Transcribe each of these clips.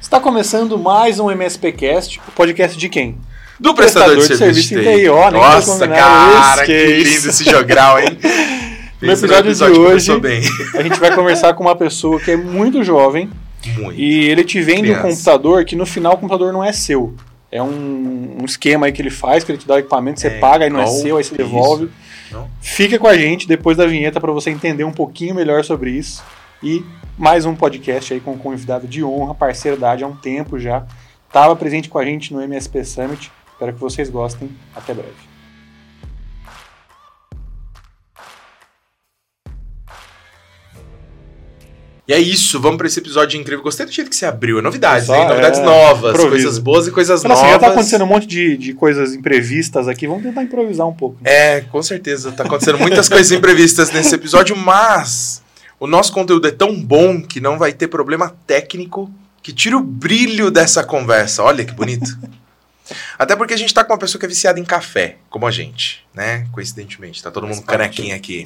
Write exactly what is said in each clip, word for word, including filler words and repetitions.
Está começando mais um MSPcast, o podcast de quem? Do prestador, prestador de, de serviço, serviço de T I. Ó, nem Nossa, cara, que lindo esse jogral, hein? No episódio, episódio de hoje, bem. a gente vai conversar com uma pessoa que é muito jovem. Muito. E ele te vende Criança. um computador que no final o computador não é seu. É um, um esquema aí que ele faz, que ele te dá o equipamento, você é, paga, aí não é seu, aí você devolve. Não. Fica com a gente depois da vinheta para você entender um pouquinho melhor sobre isso. E mais um podcast aí com um convidado de honra, parceiro da A D há um tempo já. Estava presente com a gente no M S P Summit. Espero que vocês gostem. Até breve. E é isso, vamos para esse episódio incrível. Gostei do jeito que você abriu. É novidades, hein? Novidades é, novas, improviso. Coisas boas e coisas Fala novas. Assim, já tá acontecendo um monte de, de coisas imprevistas aqui. Vamos tentar improvisar um pouco. Né? É, com certeza. Tá acontecendo muitas coisas imprevistas nesse episódio, mas o nosso conteúdo é tão bom que não vai ter problema técnico que tira o brilho dessa conversa. Olha que bonito. Até porque a gente tá com uma pessoa que é viciada em café, como a gente, né? Coincidentemente, tá todo mundo canequinha aqui.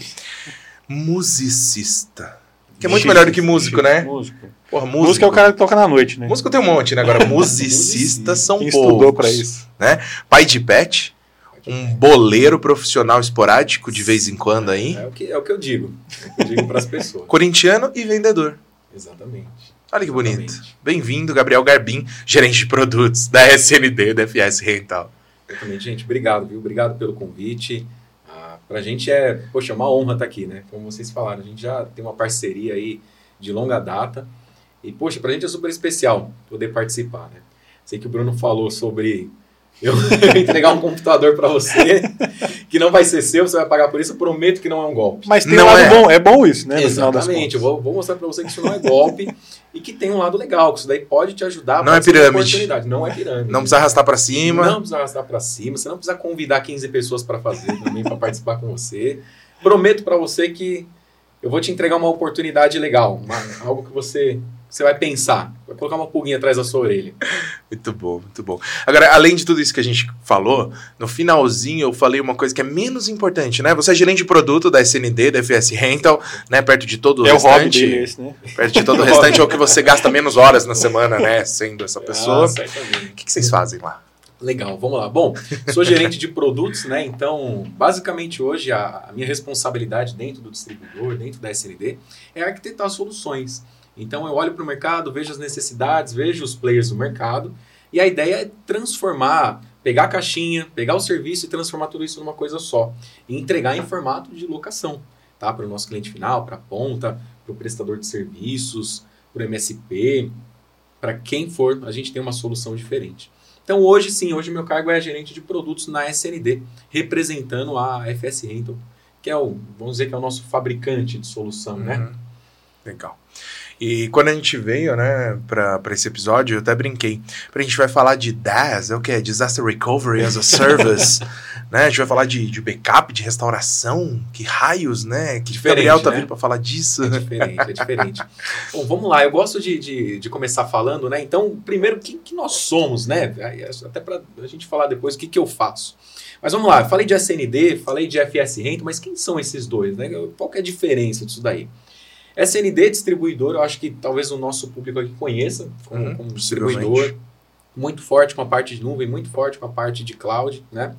Musicista. Que é muito chique, melhor do que músico, chique, né? Músico. Porra, músico. Músico é o cara que toca na noite, né? Músico tem um monte, né? Agora, musicistas são Quem poucos. estudou pra isso. Né? Pai de pet, um boleiro profissional esporádico de vez em quando aí. É o que, é o que eu digo. É o que eu digo pras pessoas. Corintiano e vendedor. Exatamente. Olha que bonito. Exatamente. Bem-vindo, Gabriel Garbim, gerente de produtos da S N D, da F S Rental. Exatamente, gente. Obrigado, viu? Obrigado pelo convite. Ah, pra gente é, poxa, uma honra estar aqui, né? Como vocês falaram, a gente já tem uma parceria aí de longa data. E, poxa, pra gente é super especial poder participar, né? Sei que o Bruno falou sobre eu entregar um computador pra você, que não vai ser seu, você vai pagar por isso, eu prometo que não é um golpe. Mas tem não um lado é. bom, é bom isso, né? Exatamente, eu vou, vou mostrar pra você que isso não é golpe e que tem um lado legal, que isso daí pode te ajudar. Não é pirâmide. Não é pirâmide. Não precisa arrastar pra cima. Não precisa arrastar pra cima, você não precisa convidar quinze pessoas pra fazer também, pra participar com você. Prometo pra você que eu vou te entregar uma oportunidade legal, uma, algo que você, você vai pensar, vai colocar uma pulguinha atrás da sua orelha. Muito bom, muito bom. Agora, além de tudo isso que a gente falou, no finalzinho eu falei uma coisa que é menos importante, né? Você é gerente de produto da S N D, da F S Rental, né? Perto de todo o é restante. É o hobby dele esse, né? Perto de todo o restante é o que você gasta menos horas na semana, né? Sendo essa pessoa. Ah, o que, que vocês fazem lá? Legal, vamos lá. Bom, sou gerente de produtos, né? Então, basicamente hoje a, a minha responsabilidade dentro do distribuidor, dentro da S N D, é arquitetar soluções. Então, eu olho para o mercado, vejo as necessidades, vejo os players do mercado e a ideia é transformar, pegar a caixinha, pegar o serviço e transformar tudo isso numa coisa só e entregar em formato de locação, tá? Para o nosso cliente final, para a ponta, para o prestador de serviços, para o M S P, para quem for, a gente tem uma solução diferente. Então hoje sim, hoje meu cargo é gerente de produtos na S N D, representando a F S Rental, que é o, vamos dizer que é o nosso fabricante de solução, uhum. né? Legal. E quando a gente veio, né, para esse episódio, eu até brinquei. A gente vai falar de D A S, é o que? Disaster Recovery as a Service. né? A gente vai falar de, de backup, de restauração. Que raios, né? Que diferente, Gabriel tá né? vindo para falar disso. É diferente, é diferente. Bom, vamos lá. Eu gosto de, de, de começar falando, né? Então, primeiro, quem que nós somos, né? Até para a gente falar depois o que, que eu faço. Mas vamos lá. Eu falei de S N D, falei de F S Rental, mas quem são esses dois, né? Qual que é a diferença disso daí? S N D, distribuidor, eu acho que talvez o nosso público aqui conheça como, uhum, como distribuidor, muito forte com a parte de nuvem, muito forte com a parte de cloud, né?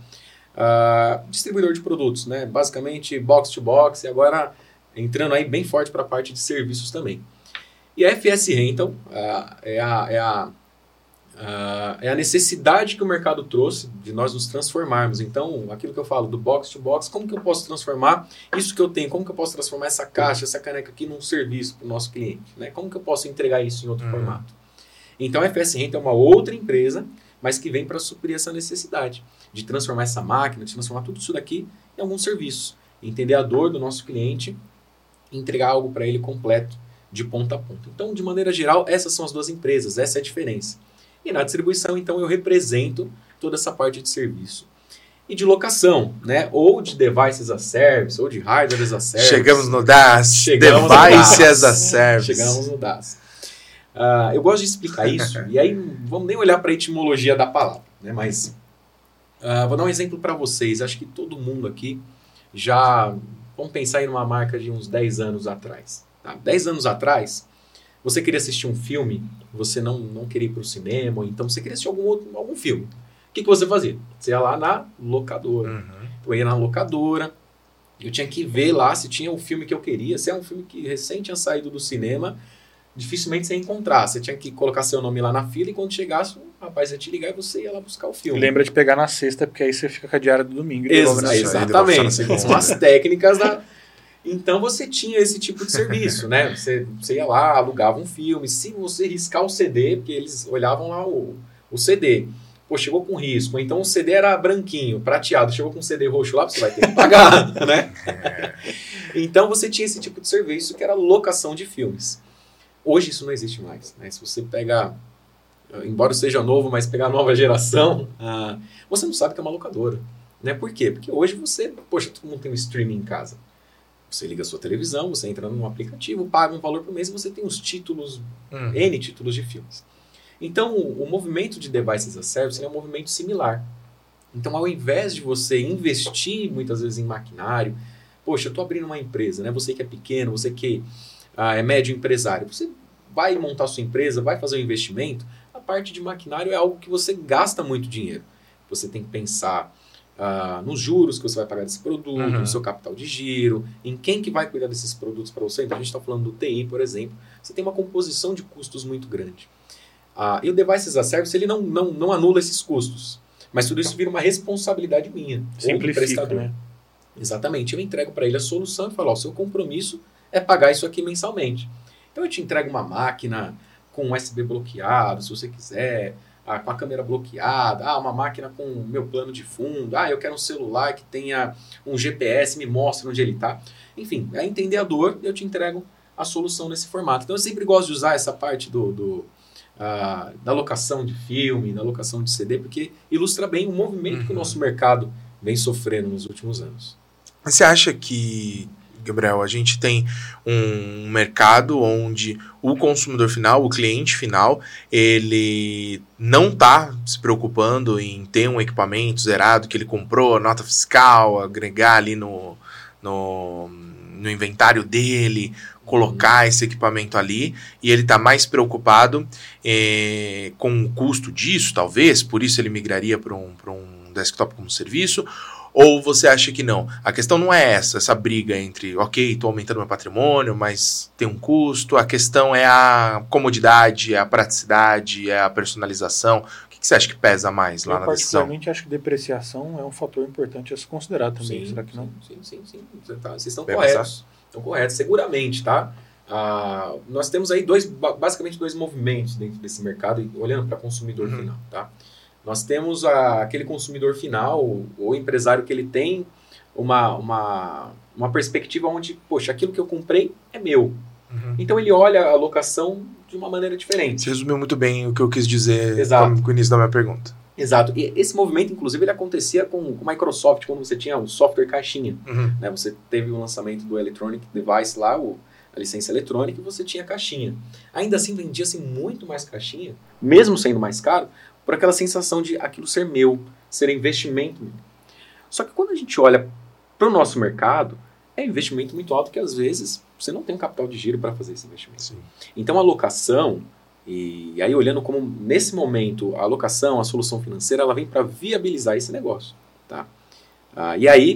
Uh, distribuidor de produtos, né? Basicamente box to box e agora entrando aí bem forte para a parte de serviços também. E a F S Rental uh, é, a, é, a, uh, é a necessidade que o mercado trouxe de nós nos transformarmos. Então, aquilo que eu falo do box to box, como que eu posso transformar isso que eu tenho? Como que eu posso transformar essa caixa, essa caneca aqui num serviço para o nosso cliente? Né? Como que eu posso entregar isso em outro uhum. formato? Então, a F S Rental é uma outra empresa, mas que vem para suprir essa necessidade de transformar essa máquina, de transformar tudo isso daqui em algum serviço. Entender a dor do nosso cliente e entregar algo para ele completo, de ponta a ponta. Então, de maneira geral, essas são as duas empresas, essa é a diferença. E na distribuição, então, eu represento toda essa parte de serviço. E de locação, né? Ou de devices as a service, ou de hardware as a service. Chegamos no D A S, Chegamos devices no as a service. Chegamos no D A S. Uh, eu gosto de explicar isso, e aí vamos nem olhar para a etimologia da palavra, né? Mas uh, vou dar um exemplo para vocês. Acho que todo mundo aqui já... Vamos pensar em uma marca de uns dez anos atrás. Tá? dez anos atrás, você queria assistir um filme você não, não queria ir para o cinema, então você queria assistir algum, outro, algum filme. O que, que você fazia? Você ia lá na locadora. Uhum. Eu ia na locadora, eu tinha que ver lá se tinha o filme que eu queria. Se é um filme que recém tinha saído do cinema, dificilmente você ia encontrar. Você tinha que colocar seu nome lá na fila e quando chegasse, o rapaz ia te ligar e você ia lá buscar o filme. Lembra de pegar na sexta, porque aí você fica com a diária do domingo. Exa exatamente. São as técnicas da... Então você tinha esse tipo de serviço, né? Você, você ia lá, alugava um filme. Se você riscar o C D, porque eles olhavam lá o, o C D... Pô, chegou com risco, então o C D era branquinho, prateado, chegou com um C D roxo lá, você vai ter que pagar, né? Então você tinha esse tipo de serviço que era locação de filmes. Hoje isso não existe mais, né? Se você pega, embora seja novo, mas pegar a nova geração, ah, você não sabe que é uma locadora, né? Por quê? Porque hoje você, poxa, todo mundo tem um streaming em casa. Você liga a sua televisão, você entra num aplicativo, paga um valor por mês e você tem os títulos, uhum. N títulos de filmes. Então, o, o movimento de Devices as Service é um movimento similar. Então, ao invés de você investir, muitas vezes, em maquinário, poxa, eu estou abrindo uma empresa, né? Você que é pequeno, você que ah, é médio empresário, você vai montar sua empresa, vai fazer um investimento, a parte de maquinário é algo que você gasta muito dinheiro. Você tem que pensar ah, nos juros que você vai pagar desse produto, uhum. no seu capital de giro, em quem que vai cuidar desses produtos para você. Então, a gente está falando do T I, por exemplo. Você tem uma composição de custos muito grande. Ah, e o Devices as Service, ele não, não, não anula esses custos. Mas tudo isso vira uma responsabilidade minha. Simplifica, né? Exatamente. Eu entrego para ele a solução e falo, ó, o seu compromisso é pagar isso aqui mensalmente. Então eu te entrego uma máquina com U S B bloqueado, se você quiser, ah, com a câmera bloqueada, ah, uma máquina com o meu plano de fundo, ah, eu quero um celular que tenha um G P S, me mostra onde ele está. Enfim, a entender a dor, eu te entrego a solução nesse formato. Então eu sempre gosto de usar essa parte do... do Uh, da locação de filme, da locação de C D, porque ilustra bem o movimento uhum. que o nosso mercado vem sofrendo nos últimos anos. Você acha que, Gabriel, a gente tem um mercado onde o consumidor final, o cliente final, ele não está se preocupando em ter um equipamento zerado que ele comprou, nota fiscal, agregar ali no, no, no inventário dele, colocar esse equipamento ali, e ele está mais preocupado eh, com o custo disso, talvez, por isso ele migraria para um, para um desktop como serviço, ou você acha que não? A questão não é essa, essa briga entre, ok, estou aumentando meu patrimônio, mas tem um custo, a questão é a comodidade, é a praticidade, é a personalização. O que, que você acha que pesa mais lá Eu na decisão? Eu particularmente acho que depreciação é um fator importante a se considerar também, sim, será que não? Sim, sim, sim, sim. Você tá, vocês estão corretos. Estão corretos, seguramente, tá? Ah, nós temos aí dois, basicamente dois movimentos dentro desse mercado, olhando para consumidor uhum. final, tá? Nós temos a, aquele consumidor final, o empresário que ele tem uma, uma, uma perspectiva onde, poxa, aquilo que eu comprei é meu. Uhum. Então ele olha a locação de uma maneira diferente. Você resumiu muito bem o que eu quis dizer com, com o início da minha pergunta. Exato. E esse movimento, inclusive, ele acontecia com a Microsoft, quando você tinha o software caixinha. Uhum. Né? Você teve o lançamento do Electronic Device lá, o, a licença eletrônica, e você tinha caixinha. Ainda assim, vendia-se muito mais caixinha, mesmo sendo mais caro, por aquela sensação de aquilo ser meu, ser investimento meu. Só que quando a gente olha para o nosso mercado, é investimento muito alto que, às vezes, você não tem um capital de giro para fazer esse investimento. Sim. Então, a locação... E aí, olhando como, nesse momento, a alocação, a solução financeira, ela vem para viabilizar esse negócio. Tá? Ah, e aí,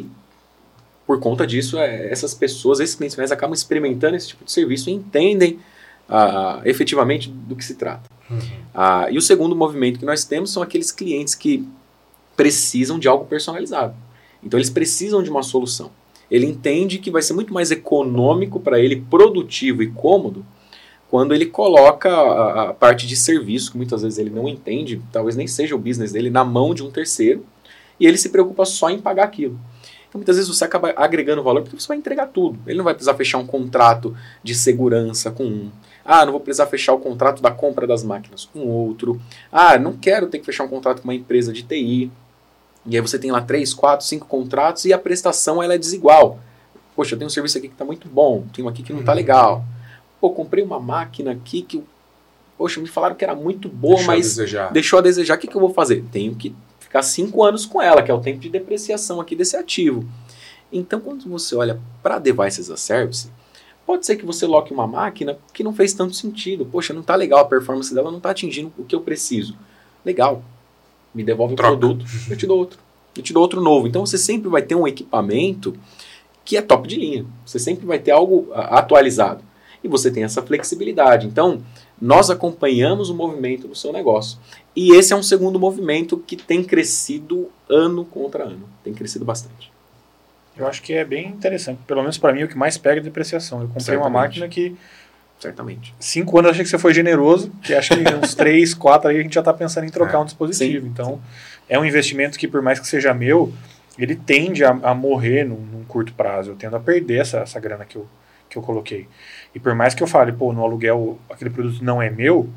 por conta disso, é, essas pessoas, esses clientes finais, acabam experimentando esse tipo de serviço e entendem ah, efetivamente do que se trata. Uhum. Ah, e o segundo movimento que nós temos são aqueles clientes que precisam de algo personalizado. Então, eles precisam de uma solução. Ele entende que vai ser muito mais econômico para ele, produtivo e cômodo, quando ele coloca a, a parte de serviço, que muitas vezes ele não entende, talvez nem seja o business dele, na mão de um terceiro, e ele se preocupa só em pagar aquilo. Então, muitas vezes você acaba agregando valor porque você vai entregar tudo. Ele não vai precisar fechar um contrato de segurança com um. Ah, não vou precisar fechar o contrato da compra das máquinas com outro. Ah, não quero ter que fechar um contrato com uma empresa de T I. E aí você tem lá três, quatro, cinco contratos e a prestação ela é desigual. Poxa, eu tenho um serviço aqui que está muito bom, tenho aqui que não está legal. Pô, comprei uma máquina aqui que, poxa, me falaram que era muito boa, deixou mas a desejar. deixou a desejar. O que, que eu vou fazer? Tenho que ficar cinco anos com ela, que é o tempo de depreciação aqui desse ativo. Então, quando você olha para Devices as Service, Pode ser que você loque uma máquina que não fez tanto sentido. Poxa, não está legal a performance dela, não está atingindo o que eu preciso. Legal, me devolve o produto, eu te dou outro. Eu te dou outro novo. Então você sempre vai ter um equipamento que é top de linha. Você sempre vai ter algo atualizado. E você tem essa flexibilidade. Então, nós acompanhamos o movimento do seu negócio. E esse é um segundo movimento que tem crescido ano contra ano. Tem crescido bastante. Eu acho que é bem interessante. Pelo menos para mim, o que mais pega é depreciação. Eu comprei Certamente. uma máquina que... Certamente. Cinco anos eu achei que você foi generoso, que acho que uns três, quatro aí a gente já está pensando em trocar é. um dispositivo. Sim, então, sim. é um investimento que, por mais que seja meu, ele tende a, a morrer num, num curto prazo. Eu tendo a perder essa, essa grana que eu, que eu coloquei. E por mais que eu fale, pô, no aluguel aquele produto não é meu,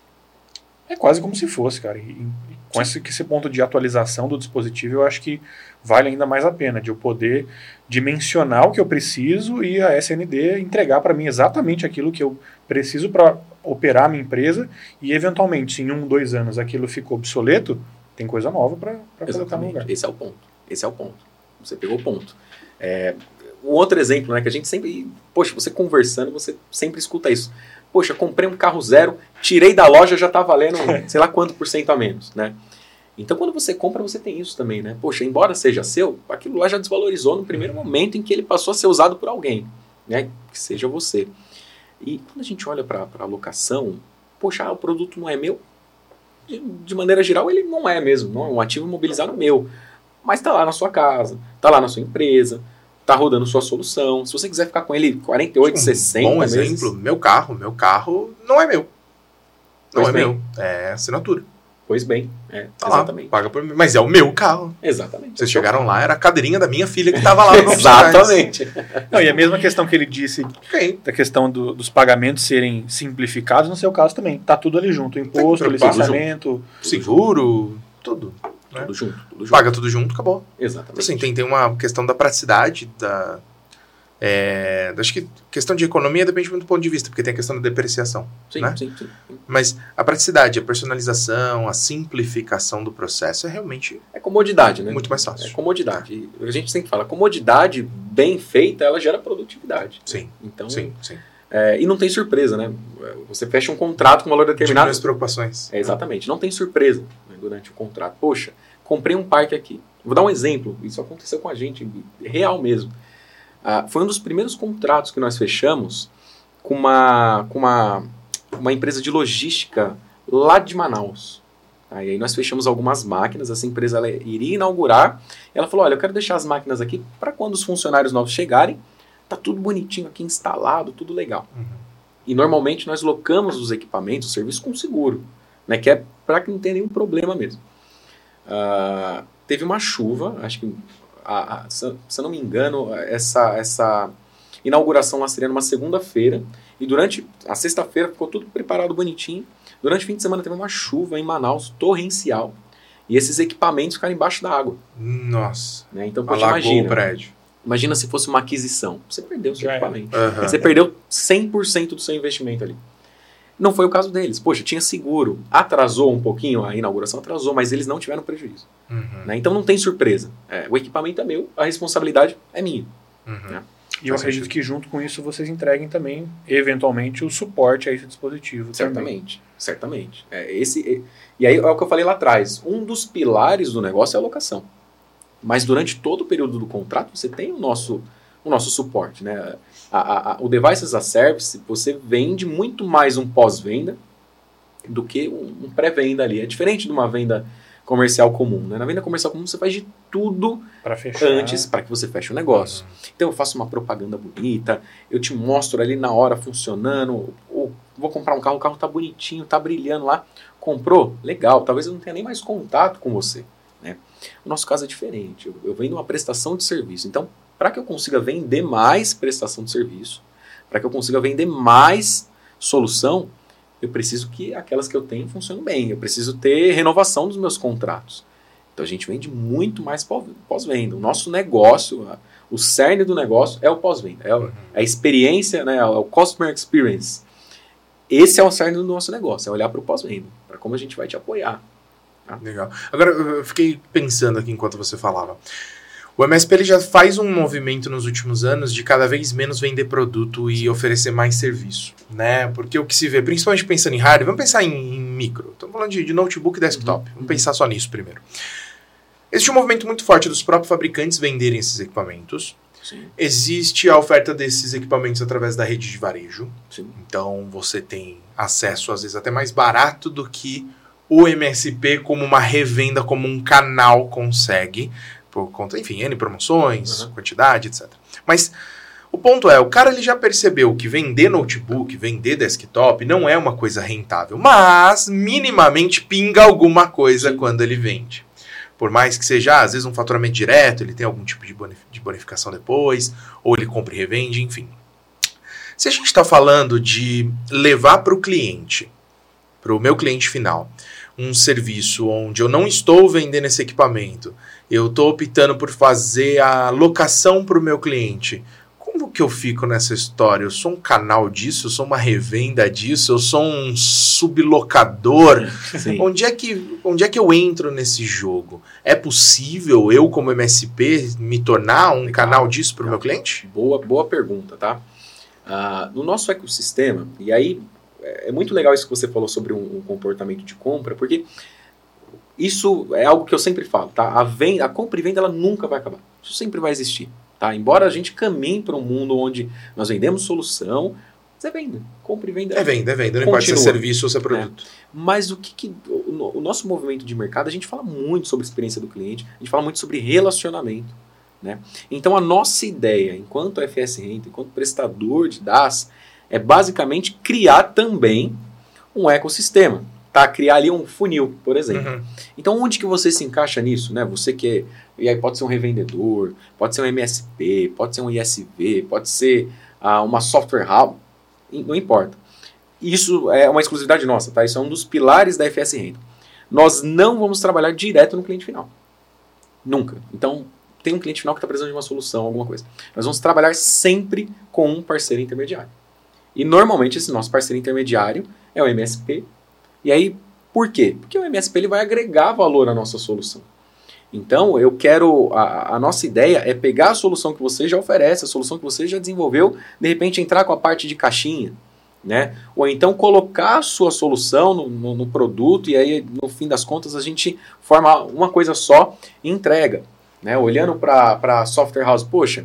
é quase como se fosse, cara. E, e com esse, esse ponto de atualização do dispositivo, eu acho que vale ainda mais a pena, de eu poder dimensionar o que eu preciso e a S N D entregar para mim exatamente aquilo que eu preciso para operar a minha empresa e, eventualmente, se em um, dois anos aquilo ficou obsoleto, tem coisa nova para colocar no lugar. Esse é o ponto. Esse é o ponto. Você pegou o ponto. É, um outro exemplo, né, que a gente sempre... Poxa, você conversando, você sempre escuta isso. Poxa, comprei um carro zero, tirei da loja, já está valendo sei lá quanto por cento a menos, né? Então, quando você compra, você tem isso também, né? Poxa, embora seja seu, aquilo lá já desvalorizou no primeiro momento em que ele passou a ser usado por alguém, né? Que seja você. E quando a gente olha para a locação, poxa, ah, o produto não é meu. De, de maneira geral, ele não é mesmo. Não é um ativo imobilizado meu. Mas está lá na sua casa, está lá na sua empresa, está rodando sua solução. Se você quiser ficar com ele quarenta e oito, sessenta bom meses... exemplo, meu carro. Meu carro não é meu. Não Pois é bem. meu. É assinatura. Pois bem, é, Tá exatamente. lá, paga por mim. Mas é o meu carro. Exatamente. Vocês chegaram lá, era a cadeirinha da minha filha que estava lá no Exatamente. Não, e a mesma questão que ele disse, okay. da questão do, dos pagamentos serem simplificados, no seu caso também. Tá tudo ali junto. Imposto, Tudo licenciamento, seguro, tudo. Né? Tudo junto, tudo junto. Paga tudo junto, acabou. Exatamente. Assim, tem, tem uma questão da praticidade, da... É, acho que questão de economia depende muito do ponto de vista, porque tem a questão da depreciação. Sim, né? sim, sim. Mas a praticidade, a personalização, a simplificação do processo é realmente É comodidade, né? muito mais fácil. É comodidade. E a gente sempre fala, comodidade bem feita, ela gera produtividade. Sim, então, sim, sim. É, e não tem surpresa, né? Você fecha um contrato com valor determinado. Diminui as preocupações. É, exatamente. Não tem surpresa, né, durante o contrato. Poxa, comprei um parque aqui. Vou dar um exemplo. Isso aconteceu com a gente, real mesmo. Ah, foi um dos primeiros contratos que nós fechamos com uma, com uma, uma empresa de logística lá de Manaus. Aí, aí nós fechamos algumas máquinas, essa empresa ela iria inaugurar. Ela falou, olha, eu quero deixar as máquinas aqui para quando os funcionários novos chegarem, tá tudo bonitinho aqui instalado, tudo legal. Uhum. E normalmente nós locamos os equipamentos, o serviço com seguro, né, que é para que não tenha nenhum problema mesmo. Ah, teve uma chuva, acho que... A, a, se, se eu não me engano, essa, essa inauguração lá seria numa segunda-feira, e durante a sexta-feira ficou tudo preparado bonitinho. Durante o fim de semana teve uma chuva em Manaus, torrencial, e esses equipamentos ficaram embaixo da água. Nossa. Né? Então, poxa, alagou imagina, o prédio. Imagina se fosse uma aquisição. Você perdeu o seu Já equipamento. Uhum. Você perdeu cem por cento do seu investimento ali. Não foi o caso deles. Poxa, tinha seguro. Atrasou um pouquinho, a inauguração atrasou, mas eles não tiveram prejuízo. Uhum. Né? Então não tem surpresa. É, o equipamento é meu, a responsabilidade é minha. Uhum. Né? E eu acredito que junto com isso vocês entreguem também, eventualmente, o suporte a esse dispositivo. Certamente, também. certamente. É, esse, é, e aí é o que eu falei lá atrás. Um dos pilares do negócio é a locação. Mas durante todo o período do contrato, você tem o nosso, o nosso suporte. Né? A, a, a, o Devices as a Service, você vende muito mais um pós-venda do que um, um pré-venda ali. É diferente de uma venda comercial comum. Né? Na venda comercial comum, você faz de tudo pra fechar. Antes para que você feche o negócio. Uhum. Então, eu faço uma propaganda bonita, eu te mostro ali na hora funcionando, ou vou comprar um carro, o carro está bonitinho, está brilhando lá. Comprou? Legal. Talvez eu não tenha nem mais contato com você. Né? O nosso caso é diferente. Eu, eu vendo uma prestação de serviço. Então, para que eu consiga vender mais prestação de serviço, para que eu consiga vender mais solução, eu preciso que aquelas que eu tenho funcionem bem. Eu preciso ter renovação dos meus contratos. Então, a gente vende muito mais pós-venda. O nosso negócio, o cerne do negócio é o pós-venda. É a experiência, né, é o customer experience. Esse é o cerne do nosso negócio, é olhar para o pós-venda, para como a gente vai te apoiar. Tá? Legal. Agora, eu fiquei pensando aqui enquanto você falava. O M S P ele já faz um movimento nos últimos anos de cada vez menos vender produto e oferecer mais serviço, né? Porque o que se vê, principalmente pensando em hardware, vamos pensar em, em micro. Estamos falando de, de notebook e desktop. Uhum. Vamos pensar só nisso primeiro. Existe um movimento muito forte dos próprios fabricantes venderem esses equipamentos. Sim. Existe a oferta desses equipamentos através da rede de varejo. Sim. Então, você tem acesso, às vezes, até mais barato do que o M S P como uma revenda, como um canal consegue. Por conta, enfim, N promoções, uhum. quantidade, etcétera. Mas o ponto é, o cara ele já percebeu que vender notebook, vender desktop não é uma coisa rentável, mas minimamente pinga alguma coisa Sim. quando ele vende. Por mais que seja, às vezes, um faturamento direto, ele tem algum tipo de, bonif- de bonificação depois, ou ele compra e revende, enfim. Se a gente está falando de levar para o cliente, para o meu cliente final, um serviço onde eu não estou vendendo esse equipamento, eu estou optando por fazer a locação para o meu cliente. Como que eu fico nessa história? Eu sou um canal disso? Eu sou uma revenda disso? Eu sou um sublocador? Sim. Onde é que, onde é que eu entro nesse jogo? É possível eu, como M S P, me tornar um Legal. canal disso para o meu cliente? Boa, boa pergunta, tá? Uh, no nosso ecossistema, e aí é muito legal isso que você falou sobre um, um comportamento de compra, porque isso é algo que eu sempre falo, tá? A, venda, a compra e venda ela nunca vai acabar. Isso sempre vai existir, tá? Embora a gente caminhe para um mundo onde nós vendemos solução, mas é venda. Compra e venda. É venda, é venda. Não importa se é serviço ou se é produto. É. Mas o que, que o, o nosso movimento de mercado, a gente fala muito sobre a experiência do cliente, a gente fala muito sobre relacionamento, né? Então a nossa ideia, enquanto F S Rental, enquanto prestador de D A S, é basicamente criar também um ecossistema. Tá, criar ali um funil, por exemplo. Uhum. Então, onde que você se encaixa nisso? Né? Você que é, e aí pode ser um revendedor, pode ser um M S P, pode ser um I S V, pode ser uh, uma software house, não importa. Isso é uma exclusividade nossa, tá? Isso é um dos pilares da F S Rental. Nós não vamos trabalhar direto no cliente final. Nunca. Então, tem um cliente final que está precisando de uma solução, alguma coisa. Nós vamos trabalhar sempre com um parceiro intermediário. E, normalmente, esse nosso parceiro intermediário é o M S P. E aí, por quê? Porque o M S P ele vai agregar valor à nossa solução. Então, eu quero... A, a nossa ideia é pegar a solução que você já oferece, a solução que você já desenvolveu, de repente entrar com a parte de caixinha, né? Ou então colocar a sua solução no, no, no produto e aí, no fim das contas, a gente forma uma coisa só e entrega, né? Olhando para a software house, poxa,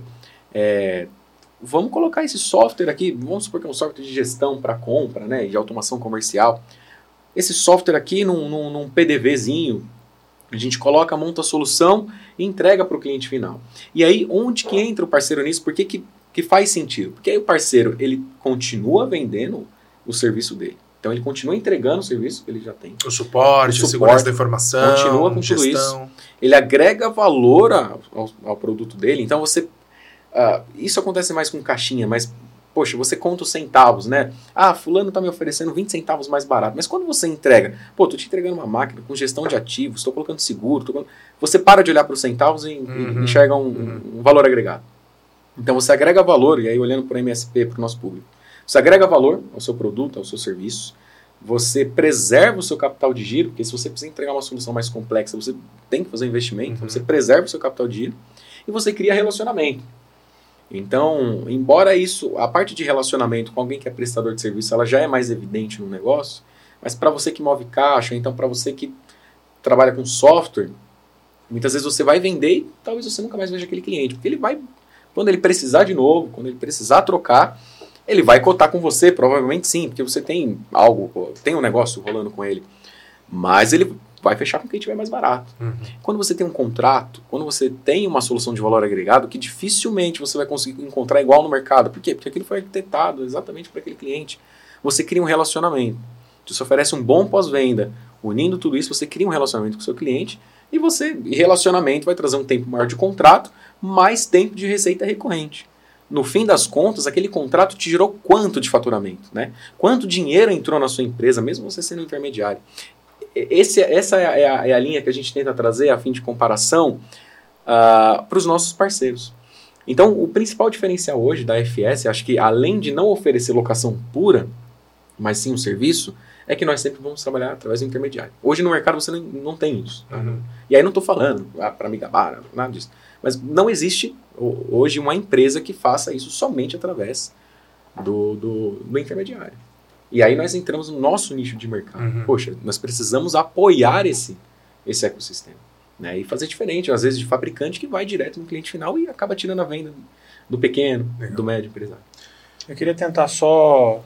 é, vamos colocar esse software aqui, vamos supor que é um software de gestão para compra, né? De automação comercial. Esse software aqui num, num, num PDVzinho, a gente coloca, monta a solução e entrega para o cliente final. E aí, onde que entra o parceiro nisso? Por que, que, que faz sentido? Porque aí o parceiro, ele continua vendendo o serviço dele. Então, ele continua entregando o serviço que ele já tem. O suporte, o suporte a segurança da informação, continua com gestão. Tudo isso. Ele agrega valor ao, ao, ao produto dele. Então, você... Uh, isso acontece mais com caixinha, mas... Poxa, você conta os centavos, né? Ah, fulano está me oferecendo vinte centavos mais barato. Mas quando você entrega, pô, tô te entregando uma máquina com gestão de ativos, estou colocando seguro, tô colocando... você para de olhar para os centavos e, uhum, e enxerga um, uhum. um valor agregado. Então você agrega valor, e aí olhando para o M S P, para o nosso público, você agrega valor ao seu produto, ao seu serviço, você preserva o seu capital de giro, porque se você precisa entregar uma solução mais complexa, você tem que fazer um investimento, uhum. então você preserva o seu capital de giro e você cria relacionamento. Então, embora isso, a parte de relacionamento com alguém que é prestador de serviço, ela já é mais evidente no negócio, mas para você que move caixa, então para você que trabalha com software, muitas vezes você vai vender e talvez você nunca mais veja aquele cliente, porque ele vai, quando ele precisar de novo, quando ele precisar trocar, ele vai cotar com você, provavelmente sim, porque você tem algo, tem um negócio rolando com ele, mas ele vai fechar com quem tiver mais barato. Uhum. Quando você tem um contrato, quando você tem uma solução de valor agregado, que dificilmente você vai conseguir encontrar igual no mercado. Por quê? Porque aquilo foi arquitetado exatamente para aquele cliente. Você cria um relacionamento. Você oferece um bom pós-venda. Unindo tudo isso, você cria um relacionamento com o seu cliente e você, e relacionamento vai trazer um tempo maior de contrato, mais tempo de receita recorrente. No fim das contas, aquele contrato te gerou quanto de faturamento, né? Quanto dinheiro entrou na sua empresa, mesmo você sendo intermediário. Esse, essa é a, é a linha que a gente tenta trazer a fim de comparação uh, para os nossos parceiros. Então, o principal diferencial hoje da F S, acho que além de não oferecer locação pura, mas sim um serviço, é que nós sempre vamos trabalhar através do intermediário. Hoje no mercado você não, não tem isso. Tá? Uhum. E aí não estou falando ah, para me gabar, nada disso. Mas não existe hoje uma empresa que faça isso somente através do, do, do intermediário. E aí nós entramos no nosso nicho de mercado. Uhum. Poxa, nós precisamos apoiar esse, esse ecossistema. Né? E fazer diferente, às vezes, de fabricante que vai direto no cliente final e acaba tirando a venda do pequeno, Legal. do médio empresário. Eu queria tentar só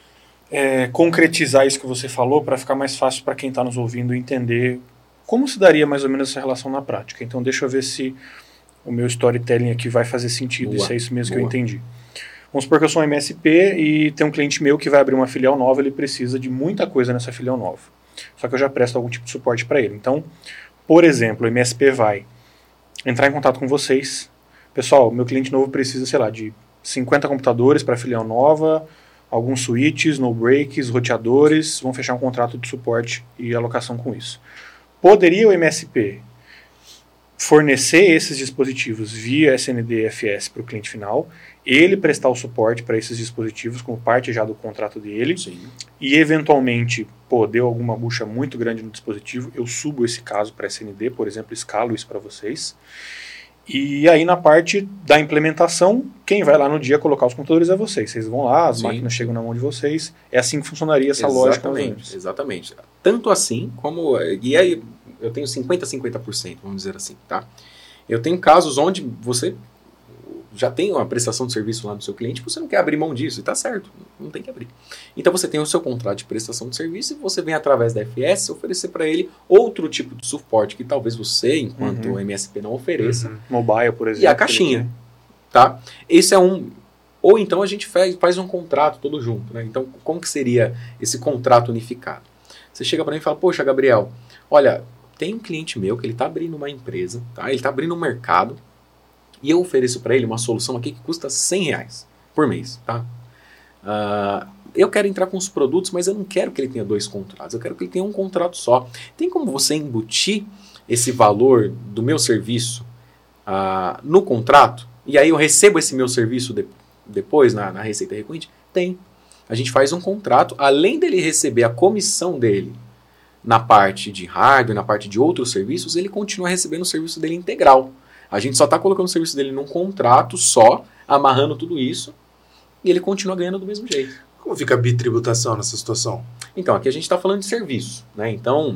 é, concretizar isso que você falou para ficar mais fácil para quem está nos ouvindo entender como se daria mais ou menos essa relação na prática. Então deixa eu ver se o meu storytelling aqui vai fazer sentido, Boa. se é isso mesmo Boa. que eu entendi. Vamos supor que eu sou um M S P e tem um cliente meu que vai abrir uma filial nova, ele precisa de muita coisa nessa filial nova. Só que eu já presto algum tipo de suporte para ele. Então, por exemplo, o M S P vai entrar em contato com vocês. Pessoal, meu cliente novo precisa, sei lá, de cinquenta computadores para a filial nova, alguns switches, no breaks, roteadores, vão fechar um contrato de suporte e alocação com isso. Poderia o M S P fornecer esses dispositivos via S N D F S para o cliente final, ele prestar o suporte para esses dispositivos como parte já do contrato dele, Sim. e eventualmente, pô, deu alguma bucha muito grande no dispositivo, eu subo esse caso para S N D, por exemplo, escalo isso para vocês. E aí na parte da implementação, quem vai lá no dia colocar os computadores é vocês. Vocês vão lá, as Sim. máquinas chegam na mão de vocês. É assim que funcionaria essa exatamente, lógica. Exatamente. Tanto assim como... E aí eu tenho cinquenta a cinquenta por cento, vamos dizer assim, tá? Eu tenho casos onde você já tem uma prestação de serviço lá do seu cliente, você não quer abrir mão disso, e tá certo, não tem que abrir. Então você tem o seu contrato de prestação de serviço e você vem através da F S oferecer para ele outro tipo de suporte que talvez você, enquanto uhum. M S P, não ofereça. Uhum. Mobile, por exemplo. E a caixinha, tá? Esse é um... Ou então a gente faz, faz um contrato todo junto, né? Então, como que seria esse contrato unificado? Você chega para mim e fala, poxa, Gabriel, olha, tem um cliente meu que ele está abrindo uma empresa, tá? Ele está abrindo um mercado, e eu ofereço para ele uma solução aqui que custa cem reais por mês, tá? Uh, eu quero entrar com os produtos, mas eu não quero que ele tenha dois contratos, eu quero que ele tenha um contrato só. Tem como você embutir esse valor do meu serviço uh, no contrato? E aí eu recebo esse meu serviço de, depois na, na receita recorrente? Tem. A gente faz um contrato, além dele receber a comissão dele na parte de hardware, na parte de outros serviços, ele continua recebendo o serviço dele integral. A gente só está colocando o serviço dele num contrato só, amarrando tudo isso, e ele continua ganhando do mesmo jeito. Como fica a bitributação nessa situação? Então, aqui a gente está falando de serviço, né? Então,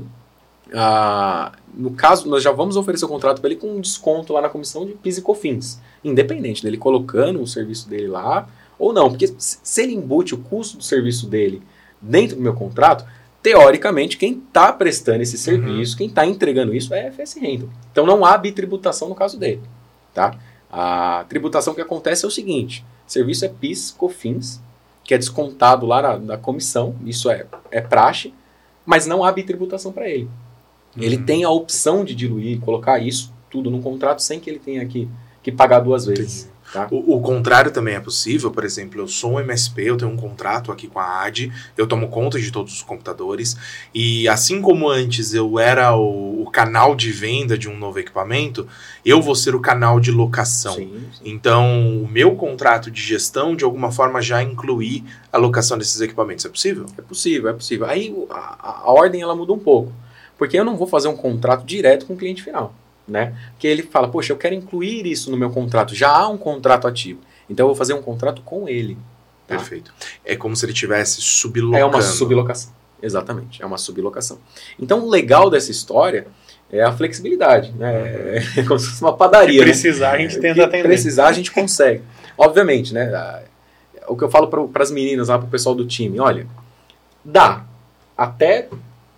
ah, no caso, nós já vamos oferecer o contrato para ele com um desconto lá na comissão de P I S e COFINS, independente dele colocando o serviço dele lá ou não. Porque se ele embute o custo do serviço dele dentro do meu contrato, teoricamente, quem está prestando esse serviço, uhum. quem está entregando isso é a F S Rental. Então não há bitributação no caso dele. Tá? A tributação que acontece é o seguinte: serviço é P I S, COFINS, que é descontado lá na, na comissão, isso é, é praxe, mas não há bitributação para ele. Uhum. Ele tem a opção de diluir, colocar isso tudo no contrato sem que ele tenha que, que pagar duas vezes. Tá? O, o contrário também é possível. Por exemplo, eu sou um M S P, eu tenho um contrato aqui com a A D, eu tomo conta de todos os computadores, e assim como antes eu era o, o canal de venda de um novo equipamento, eu vou ser o canal de locação. Sim, sim. Então, o meu contrato de gestão, de alguma forma, já inclui a locação desses equipamentos. É possível? É possível, é possível. Aí a, a ordem ela muda um pouco, porque eu não vou fazer um contrato direto com o cliente final. Né? Porque ele fala, poxa, eu quero incluir isso no meu contrato, já há um contrato ativo, então eu vou fazer um contrato com ele. Tá? Perfeito. É como se ele estivesse sublocando. É uma sublocação, exatamente, é uma sublocação. Então o legal dessa história é a flexibilidade, né? É como se fosse uma padaria. Se precisar, né? A gente tenta atender. Se precisar, a gente consegue. Obviamente, né? O que eu falo para as meninas lá, para o pessoal do time, olha, dá, até...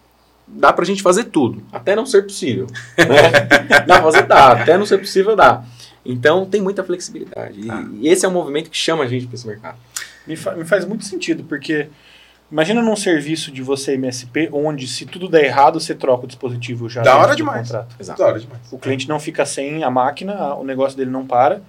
Dá pra gente fazer tudo, até não ser possível. Né? Dá pra fazer, dá, até não ser possível, dá. Então tem muita flexibilidade. E, ah. e esse é o movimento que chama a gente para esse mercado. Me, fa- me faz muito sentido, porque imagina num serviço de você M S P, onde se tudo der errado, você troca o dispositivo já. Da hora demais. Contrato. Exato. Da hora demais. O cliente não fica sem a máquina, o negócio dele não para,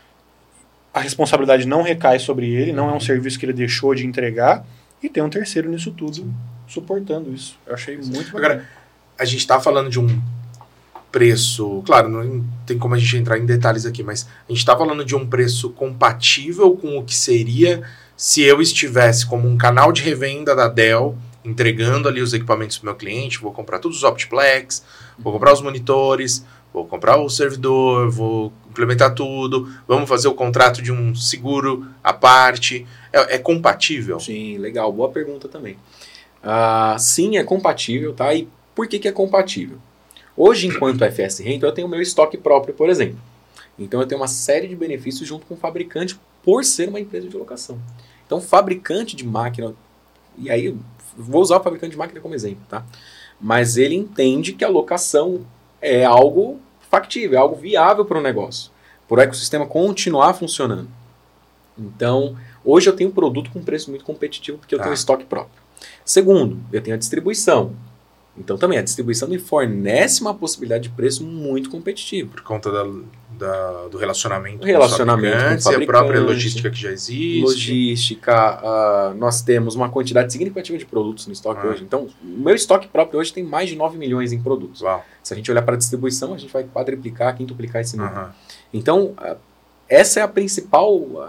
a responsabilidade não recai sobre ele, não é um serviço que ele deixou de entregar, e tem um terceiro nisso tudo. Sim. Suportando isso. Eu achei muito bacana. Agora, a gente está falando de um preço... Claro, não tem como a gente entrar em detalhes aqui, mas a gente está falando de um preço compatível com o que seria se eu estivesse como um canal de revenda da Dell entregando ali os equipamentos para o meu cliente, vou comprar todos os Optiplex, vou comprar os monitores, vou comprar o servidor, vou implementar tudo, vamos fazer o contrato de um seguro à parte. É, é compatível? Sim, legal. Boa pergunta também. Uh, sim, é compatível, tá? E por que, que é compatível? Hoje, enquanto F S Rental, eu tenho o meu estoque próprio, por exemplo. Então, eu tenho uma série de benefícios junto com o fabricante por ser uma empresa de locação. Então, o fabricante de máquina... E aí, vou usar o fabricante de máquina como exemplo, tá? Mas ele entende que a locação é algo factível, é algo viável para o negócio, para o ecossistema continuar funcionando. Então, hoje eu tenho um produto com preço muito competitivo porque eu tá. tenho estoque próprio. Segundo, eu tenho a distribuição. Então, também, a distribuição me fornece uma possibilidade de preço muito competitivo. Por conta da, da, do relacionamento, relacionamento com os fabricantes, com e a própria logística que já existe. Logística, uh, nós temos uma quantidade significativa de produtos no estoque ah. hoje. Então, o meu estoque próprio hoje tem mais de nove milhões em produtos. Uau. Se a gente olhar para a distribuição, a gente vai quadriplicar, quintuplicar esse número. Uhum. Então, uh, essa é a principal uh,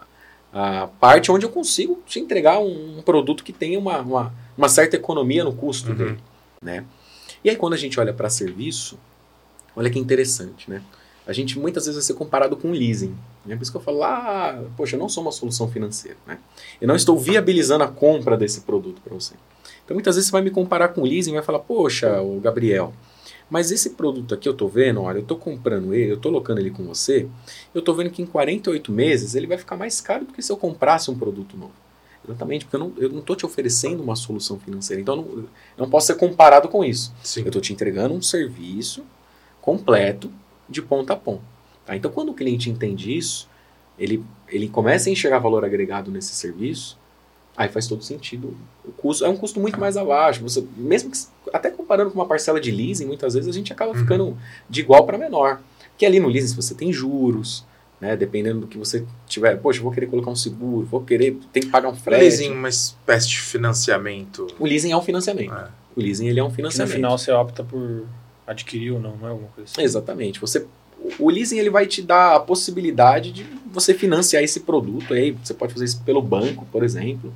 uh, parte onde eu consigo te entregar um, um produto que tenha uma, uma, uma certa economia no custo uhum. dele. Né? E aí, quando a gente olha para serviço, olha que interessante, né? A gente muitas vezes vai ser comparado com leasing. Né? Por isso que eu falo, ah, poxa, eu não sou uma solução financeira. Né? Eu não estou viabilizando a compra desse produto para você. Então, muitas vezes você vai me comparar com leasing e vai falar, poxa, o Gabriel, mas esse produto aqui eu estou vendo, olha, eu estou comprando ele, eu estou locando ele com você, eu estou vendo que em quarenta e oito meses ele vai ficar mais caro do que se eu comprasse um produto novo. Exatamente, porque eu não estou te oferecendo uma solução financeira. Então, eu não, eu não posso ser comparado com isso. Sim. Eu estou te entregando um serviço completo de ponta a ponta. Tá? Então, quando o cliente entende isso, ele, ele começa a enxergar valor agregado nesse serviço, aí faz todo sentido. O custo é um custo muito mais abaixo. Você, mesmo que, até comparando com uma parcela de leasing, muitas vezes a gente acaba ficando uhum. de igual para menor. Porque ali no leasing, se você tem juros... Né, dependendo do que você tiver, poxa, eu vou querer colocar um seguro, vou querer, tem que pagar um frete. O leasing é uma espécie de financiamento. O leasing é um financiamento. É. O leasing ele é um financiamento. Que no final você opta por adquirir ou não, não é alguma coisa assim. Exatamente. Você, o leasing ele vai te dar a possibilidade de você financiar esse produto. Aí você pode fazer isso pelo banco, por exemplo,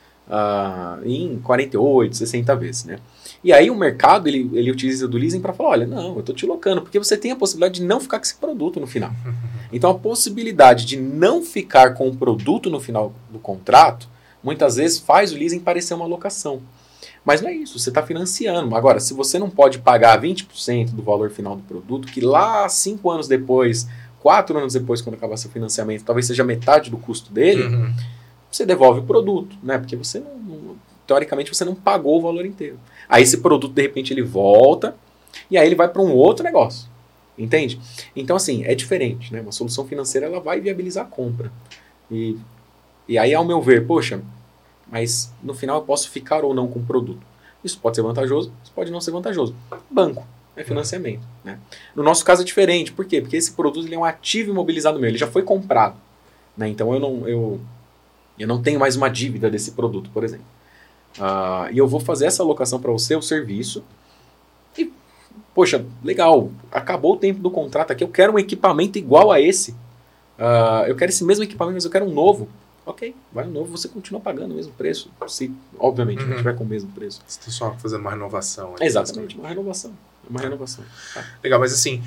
uh, em quarenta e oito, sessenta vezes, né? E aí o mercado, ele, ele utiliza do leasing para falar, olha, não, eu estou te locando, porque você tem a possibilidade de não ficar com esse produto no final. Então a possibilidade de não ficar com o produto no final do contrato, muitas vezes faz o leasing parecer uma locação. Mas não é isso, você está financiando. Agora, se você não pode pagar vinte por cento do valor final do produto, que lá cinco anos depois, quatro anos depois, quando acabar seu financiamento, talvez seja metade do custo dele, uhum. você devolve o produto, né? Porque você não, não, teoricamente você não pagou o valor inteiro. Aí esse produto, de repente, ele volta e aí ele vai para um outro negócio. Entende? Então, assim, é diferente, né? Uma solução financeira, ela vai viabilizar a compra. E, e aí, ao meu ver, poxa, mas no final eu posso ficar ou não com o produto. Isso pode ser vantajoso, isso pode não ser vantajoso. Banco, é financiamento. Né? No nosso caso é diferente. Por quê? Porque esse produto ele é um ativo imobilizado meu, ele já foi comprado. Né? Então, eu não, eu, eu não tenho mais uma dívida desse produto, por exemplo. Uh, e eu vou fazer essa alocação para você, o serviço, e, poxa, legal, acabou o tempo do contrato aqui, eu quero um equipamento igual a esse, uh, eu quero esse mesmo equipamento, mas eu quero um novo. Ok, vai um novo, você continua pagando o mesmo preço, se obviamente uhum. não tiver com o mesmo preço. Você está só fazendo uma renovação. Aqui, exatamente, uma renovação, uma renovação. Tá. Legal, mas assim,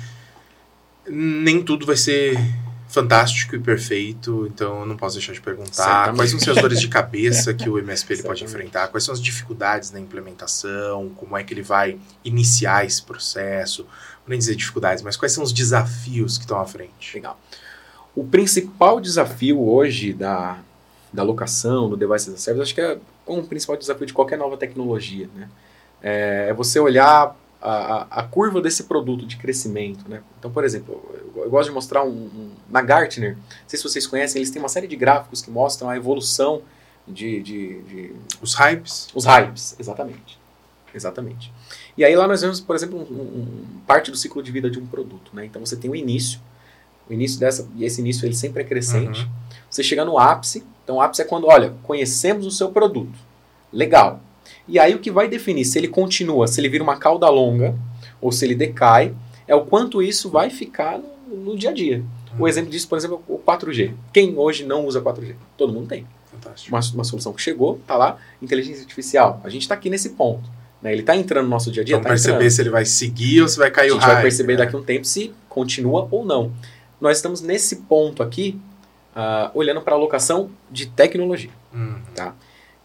nem tudo vai ser fantástico e perfeito, então eu não posso deixar de perguntar certamente. Quais são as dores de cabeça que o M S P ele pode enfrentar, quais são as dificuldades na implementação, como é que ele vai iniciar esse processo, não nem dizer dificuldades, mas quais são os desafios que estão à frente. Legal. O principal desafio hoje da, da locação, do Device as a Service, acho que é como o principal desafio de qualquer nova tecnologia, né? É você olhar A, a, a curva desse produto de crescimento, né? Então, por exemplo, eu, eu gosto de mostrar um, um, na Gartner, não sei se vocês conhecem, eles têm uma série de gráficos que mostram a evolução de... de, de os hypes? Os hypes, exatamente. Exatamente. E aí lá nós vemos, por exemplo, um, um, parte do ciclo de vida de um produto, né? Então você tem o início, o início dessa, e esse início ele sempre é crescente. Uhum. Você chega no ápice, então o ápice é quando, olha, conhecemos o seu produto, legal. E aí o que vai definir se ele continua, se ele vira uma cauda longa ou se ele decai, é o quanto isso vai ficar no, no dia a dia. Uhum. O exemplo disso, por exemplo, é o quatro G. Quem hoje não usa quatro G? Todo mundo tem. uma, uma solução que chegou, tá lá, inteligência artificial. A gente está aqui nesse ponto. Né? Ele está entrando no nosso dia a dia. Vamos tá perceber entrando. se ele vai seguir ou se vai cair o raio. A gente vai perceber né? daqui a um tempo se continua ou não. Nós estamos nesse ponto aqui, uh, olhando para a alocação de tecnologia. Uhum. Tá?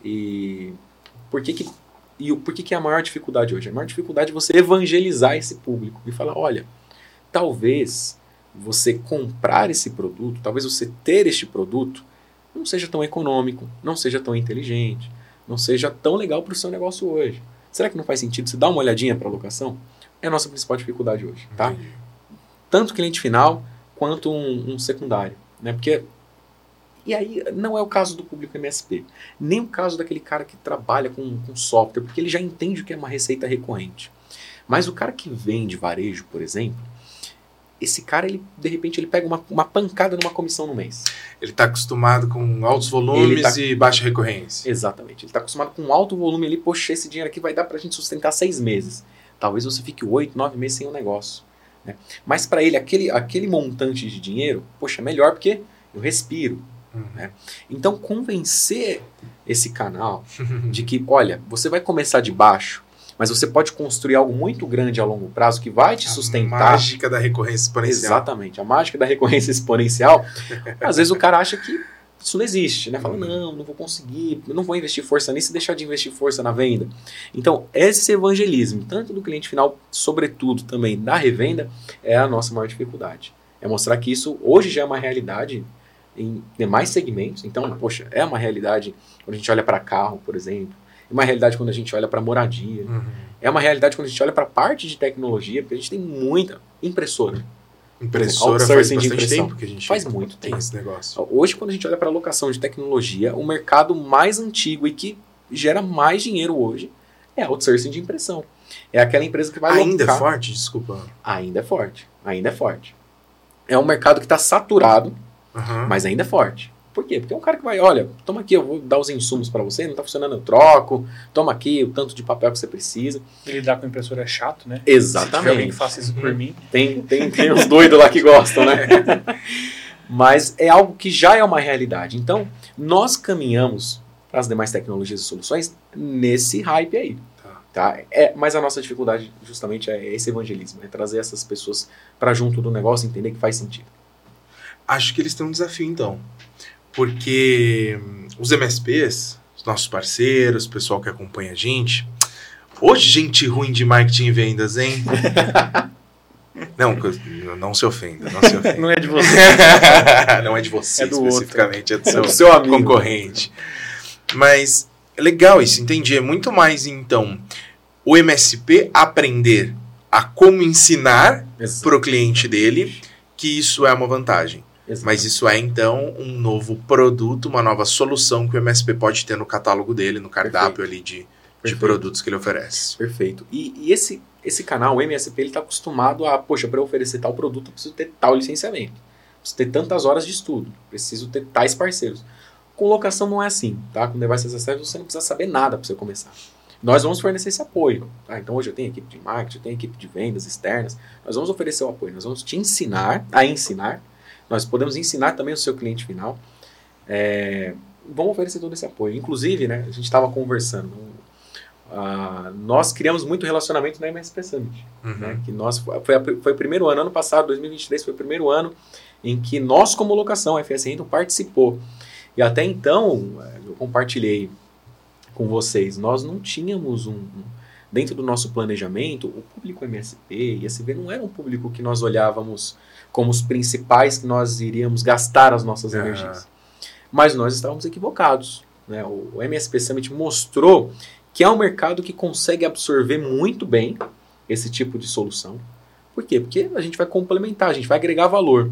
E por que que, e por que que é a maior dificuldade hoje? A maior dificuldade é você evangelizar esse público e falar, olha, talvez você comprar esse produto, talvez você ter este produto, não seja tão econômico, não seja tão inteligente, não seja tão legal para o seu negócio hoje. Será que não faz sentido você dar uma olhadinha para a alocação? É a nossa principal dificuldade hoje, tá? Entendi. Tanto cliente final quanto um, um secundário, né? Porque e aí não é o caso do público M S P, nem o caso daquele cara que trabalha com, com software, porque ele já entende o que é uma receita recorrente. Mas o cara que vende varejo, por exemplo, esse cara, ele, de repente, ele pega uma, uma pancada numa comissão no mês. Ele está acostumado com altos volumes tá... e baixa recorrência. Exatamente. Ele está acostumado com alto volume ali, poxa, esse dinheiro aqui vai dar para a gente sustentar seis meses. Talvez você fique oito, nove meses sem o negócio. Né? Mas para ele, aquele, aquele montante de dinheiro, poxa, melhor porque eu respiro. Uhum. Né? Então, convencer esse canal de que, olha, você vai começar de baixo, mas você pode construir algo muito grande a longo prazo que vai te sustentar. A mágica da recorrência exponencial. Exatamente, a mágica da recorrência exponencial. Às vezes o cara acha que isso não existe, né? Fala, uhum. não, não vou conseguir, não vou investir força nisso e deixar de investir força na venda. Então, esse evangelismo, tanto do cliente final, sobretudo também da revenda, é a nossa maior dificuldade. É mostrar que isso hoje já é uma realidade em demais segmentos. Então, poxa, é uma realidade quando a gente olha para carro, por exemplo. É uma realidade quando a gente olha para moradia. Uhum. É uma realidade quando a gente olha para a parte de tecnologia, porque a gente tem muita impressora. Impressora faz bastante tempo que a gente faz muito tem tempo. Esse negócio. Hoje, quando a gente olha para a alocação de tecnologia, o mercado mais antigo e que gera mais dinheiro hoje é outsourcing de impressão. É aquela empresa que vai Ainda alocar... é forte? Desculpa. Ainda é forte. Ainda é forte. É um mercado que está saturado, uhum. mas ainda é forte. Por quê? Porque é um cara que vai, olha, toma aqui, eu vou dar os insumos para você, não está funcionando, eu troco, toma aqui o tanto de papel que você precisa. Ele dá com a impressora é chato, né? Exatamente. Se tiver alguém que faça isso por mim. Tem, tem, tem uns doidos lá que gostam, né? Mas é algo que já é uma realidade. Então, nós caminhamos para as demais tecnologias e soluções nesse hype aí. Tá. Tá? É, mas a nossa dificuldade justamente é esse evangelismo, é trazer essas pessoas para junto do negócio e entender que faz sentido. Acho que eles têm um desafio, então. Porque os M S Ps, os nossos parceiros, o pessoal que acompanha a gente... Hoje, gente ruim de marketing e vendas, hein? Não, não se ofenda, não se ofenda. Não é de você. Não é de você, é do especificamente, outro. é do seu, é do seu amigo. Concorrente. Mas é legal isso, entendi. É muito mais, então, o M S P aprender a como ensinar para o cliente dele que isso é uma vantagem. Exato. Mas isso é, então, um novo produto, uma nova solução que o M S P pode ter no catálogo dele, no cardápio Perfeito. ali de, de produtos que ele oferece. Perfeito. E, e esse, esse canal, o M S P, ele está acostumado a, poxa, para eu oferecer tal produto, eu preciso ter tal licenciamento. Preciso ter tantas horas de estudo. Preciso ter tais parceiros. Com locação não é assim, tá? Com Device as a Service você não precisa saber nada para você começar. Nós vamos fornecer esse apoio. Tá? Então hoje eu tenho equipe de marketing, eu tenho equipe de vendas externas. Nós vamos oferecer o apoio. Nós vamos te ensinar a ensinar. Nós podemos ensinar também o seu cliente final. É, vamos oferecer todo esse apoio. Inclusive, né, a gente estava conversando. Uh, nós criamos muito relacionamento na M S P Summit. Uhum. Né, que nós, foi, a, foi o primeiro ano, ano passado, dois mil e vinte e três, foi o primeiro ano em que nós, como locação, a F S Rental, participou. E até então, eu compartilhei com vocês, nós não tínhamos um... Dentro do nosso planejamento, o público M S P e A C V não era um público que nós olhávamos como os principais que nós iríamos gastar as nossas uhum. energias. Mas nós estávamos equivocados. Né? O, o M S P Summit mostrou que é um mercado que consegue absorver muito bem esse tipo de solução. Por quê? Porque a gente vai complementar, a gente vai agregar valor.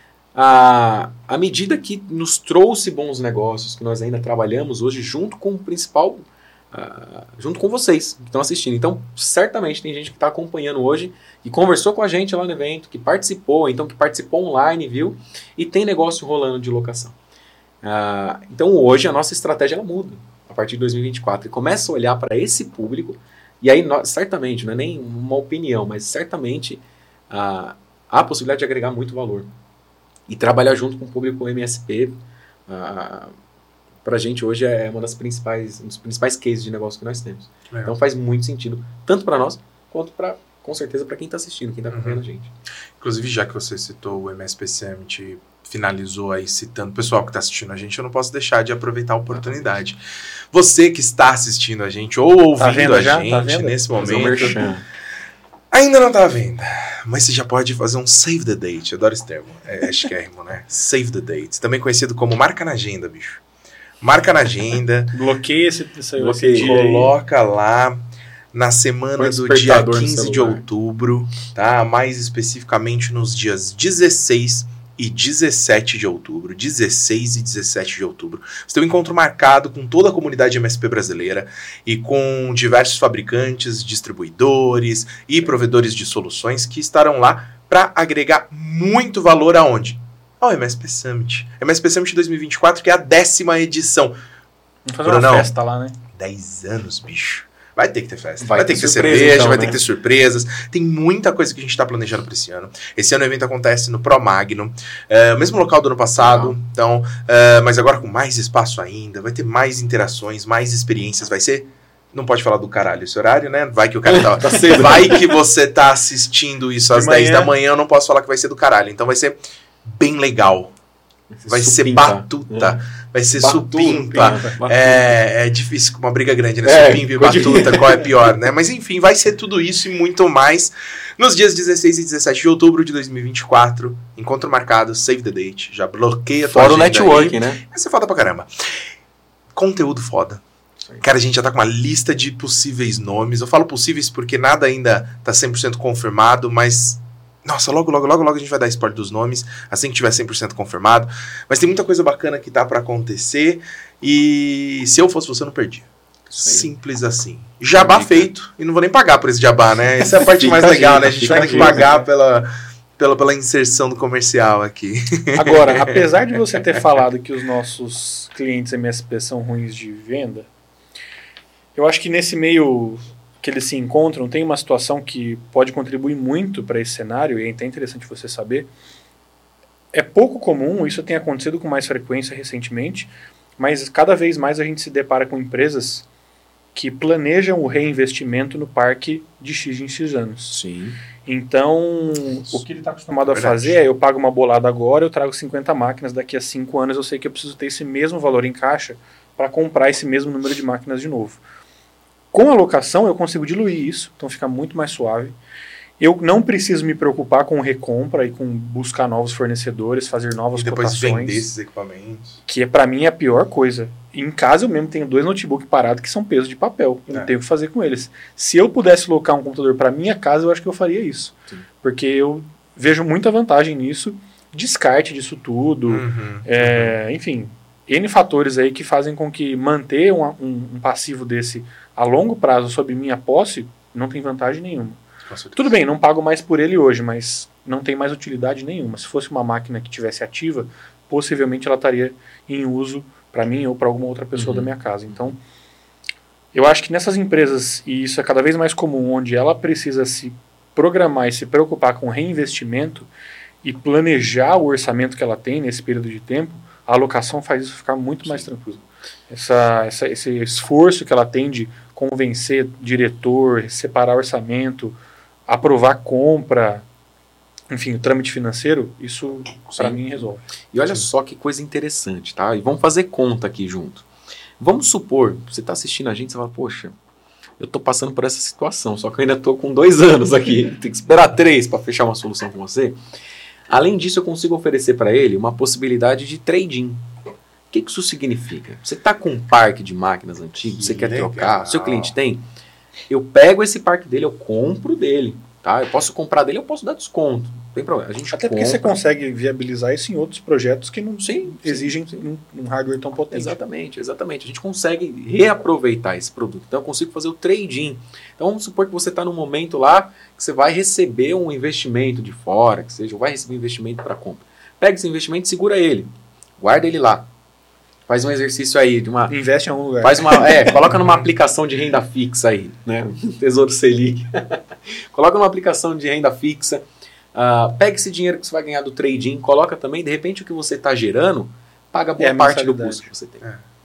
À, à medida que nos trouxe bons negócios, que nós ainda trabalhamos hoje junto com o principal... Uh, junto com vocês que estão assistindo. Então, certamente tem gente que está acompanhando hoje, que conversou com a gente lá no evento, que participou, então que participou online, viu? E tem negócio rolando de locação. Uh, então, hoje a nossa estratégia ela muda a partir de dois mil e vinte e quatro e começa a olhar para esse público e aí, nós, certamente, não é nem uma opinião, mas certamente uh, há a possibilidade de agregar muito valor e trabalhar junto com o público M S P uh, pra gente hoje é uma das principais, um dos principais cases de negócio que nós temos. É. Então faz muito sentido, tanto para nós, quanto para, com certeza, para quem está assistindo, quem está acompanhando Uhum. a gente. Inclusive, já que você citou o M S P Summit, finalizou aí citando o pessoal que está assistindo a gente, eu não posso deixar de aproveitar a oportunidade. Você que está assistindo a gente ou ouvindo Tá vendo a já? gente Tá vendo? nesse Fazer um momento, merchan. ainda não tá vendo, mas você já pode fazer um save the date. Eu adoro esse termo, é chiquérrimo, né? Save the date, também conhecido como marca na agenda, bicho. Marca na agenda, Bloqueia esse, esse, Bloqueia. esse dia aí. coloca lá na semana Põe do dia despertador no quinze de celular. outubro, tá? Mais especificamente nos dias dezesseis e dezessete de outubro, dezesseis e dezessete de outubro. Você tem um encontro marcado com toda a comunidade M S P brasileira e com diversos fabricantes, distribuidores e provedores de soluções que estarão lá para agregar muito valor aonde? Ao M S P Summit. M S P Summit dois mil e vinte e quatro, que é a décima edição. Vamos fazer Brunão. uma festa lá, né? dez anos, bicho. Vai ter que ter festa. Vai Vai, ter ter que ter surpresa, cerveja, então, vai né? ter que ter surpresas. Tem muita coisa que a gente tá planejando para esse ano. Esse ano o evento acontece no Pro Magno, é, mesmo local do ano passado. Legal. Então, é, mas agora com mais espaço ainda. Vai ter mais interações, mais experiências. Vai ser... Não pode falar do caralho esse horário, né? Vai que o cara tá... Tá cedo. Vai que você tá assistindo isso às De dez manhã. da manhã. Eu não posso falar que vai ser do caralho. Então vai ser bem legal. Vai ser Supimpa. batuta. Vai ser Batuta, supimpa. batuta. É, é difícil com uma briga grande, né? É, Supimpa e pode- batuta, qual é pior, né? Mas enfim, vai ser tudo isso e muito mais nos dias dezesseis e dezessete de outubro de dois mil e vinte e quatro. Encontro marcado, save the date. Já bloqueia a tua Fora o agenda networking, aí. né? Vai ser foda pra caramba. Conteúdo foda. Cara, a gente já tá com uma lista de possíveis nomes. Eu falo possíveis porque nada ainda tá cem por cento confirmado, mas... Nossa, logo, logo, logo, logo a gente vai dar spoiler dos nomes, assim que tiver cem por cento confirmado. Mas tem muita coisa bacana que tá pra acontecer e se eu fosse você, eu não perdia. Isso aí. Simples assim. Jabá Fica. feito e não vou nem pagar por esse jabá, né? Essa é a parte Fica mais a legal, dica, né? A gente fica vai a ter que dica. pagar pela, pela, pela inserção do comercial aqui. Agora, apesar de você ter falado que os nossos clientes M S P são ruins de venda, eu acho que nesse meio que eles se encontram tem uma situação que pode contribuir muito para esse cenário, e é até interessante você saber. É pouco comum, isso tem acontecido com mais frequência recentemente, mas cada vez mais a gente se depara com empresas que planejam o reinvestimento no parque de X em X anos. Sim. Então, o que ele está acostumado a Verdade. fazer é, eu pago uma bolada agora, eu trago cinquenta máquinas, daqui a cinco anos eu sei que eu preciso ter esse mesmo valor em caixa para comprar esse mesmo número de máquinas de novo. Com a locação eu consigo diluir isso, então fica muito mais suave. Eu não preciso me preocupar com recompra e com buscar novos fornecedores, fazer novas E depois cotações, vender esses equipamentos. que é, para mim é a pior coisa. Em casa eu mesmo tenho dois notebooks parados que são peso de papel, eu É. não tenho o que fazer com eles. Se eu pudesse locar um computador para minha casa, eu acho que eu faria isso. Sim. Porque eu vejo muita vantagem nisso, descarte disso tudo, Uhum, é, enfim, N fatores aí que fazem com que manter um, um, um passivo desse a longo prazo sob minha posse não tem vantagem nenhuma. com certeza. Tudo bem, não pago mais por ele hoje, mas não tem mais utilidade nenhuma. Se fosse uma máquina que tivesse ativa, possivelmente ela estaria em uso para mim ou para alguma outra pessoa Uhum. da minha casa. Então, eu acho que nessas empresas, e isso é cada vez mais comum, onde ela precisa se programar e se preocupar com reinvestimento e planejar o orçamento que ela tem nesse período de tempo, a alocação faz isso ficar muito mais tranquilo. Essa, essa, esse esforço que ela tem de convencer diretor, separar orçamento, aprovar compra, enfim, o trâmite financeiro, isso para Sim. mim resolve. E olha Sim. só que coisa interessante, tá? E vamos fazer conta aqui junto. Vamos supor, você está assistindo a gente, você fala, poxa, eu estou passando por essa situação, só que eu ainda estou com dois anos aqui, tem que esperar três para fechar uma solução com você. Além disso, eu consigo oferecer para ele uma possibilidade de trading. O que, que isso significa? Você está com um parque de máquinas antigos, Que você quer legal. trocar, seu cliente tem, eu pego esse parque dele, eu compro dele. Tá? Eu posso comprar dele, eu posso dar desconto. Não tem problema. A gente Até porque compra. você consegue viabilizar isso em outros projetos que não Sim, exigem sim, Um, um hardware tão potente. Exatamente, exatamente. A gente consegue reaproveitar esse produto. Então eu consigo fazer o trade-in. Então vamos supor que você está num momento lá que você vai receber um investimento de fora, que seja, ou vai receber um investimento para compra. Pega esse investimento e segura ele. Guarda ele lá. Faz um exercício aí de uma. Investe em algum lugar. Faz uma, é, coloca numa aplicação de renda fixa aí, né? Tesouro Selic. Coloca numa aplicação de renda fixa. Uh, pega esse dinheiro que você vai ganhar do trading, coloca também, de repente o que você está gerando, paga boa É, parte do mensalidade. custo que você tem. É.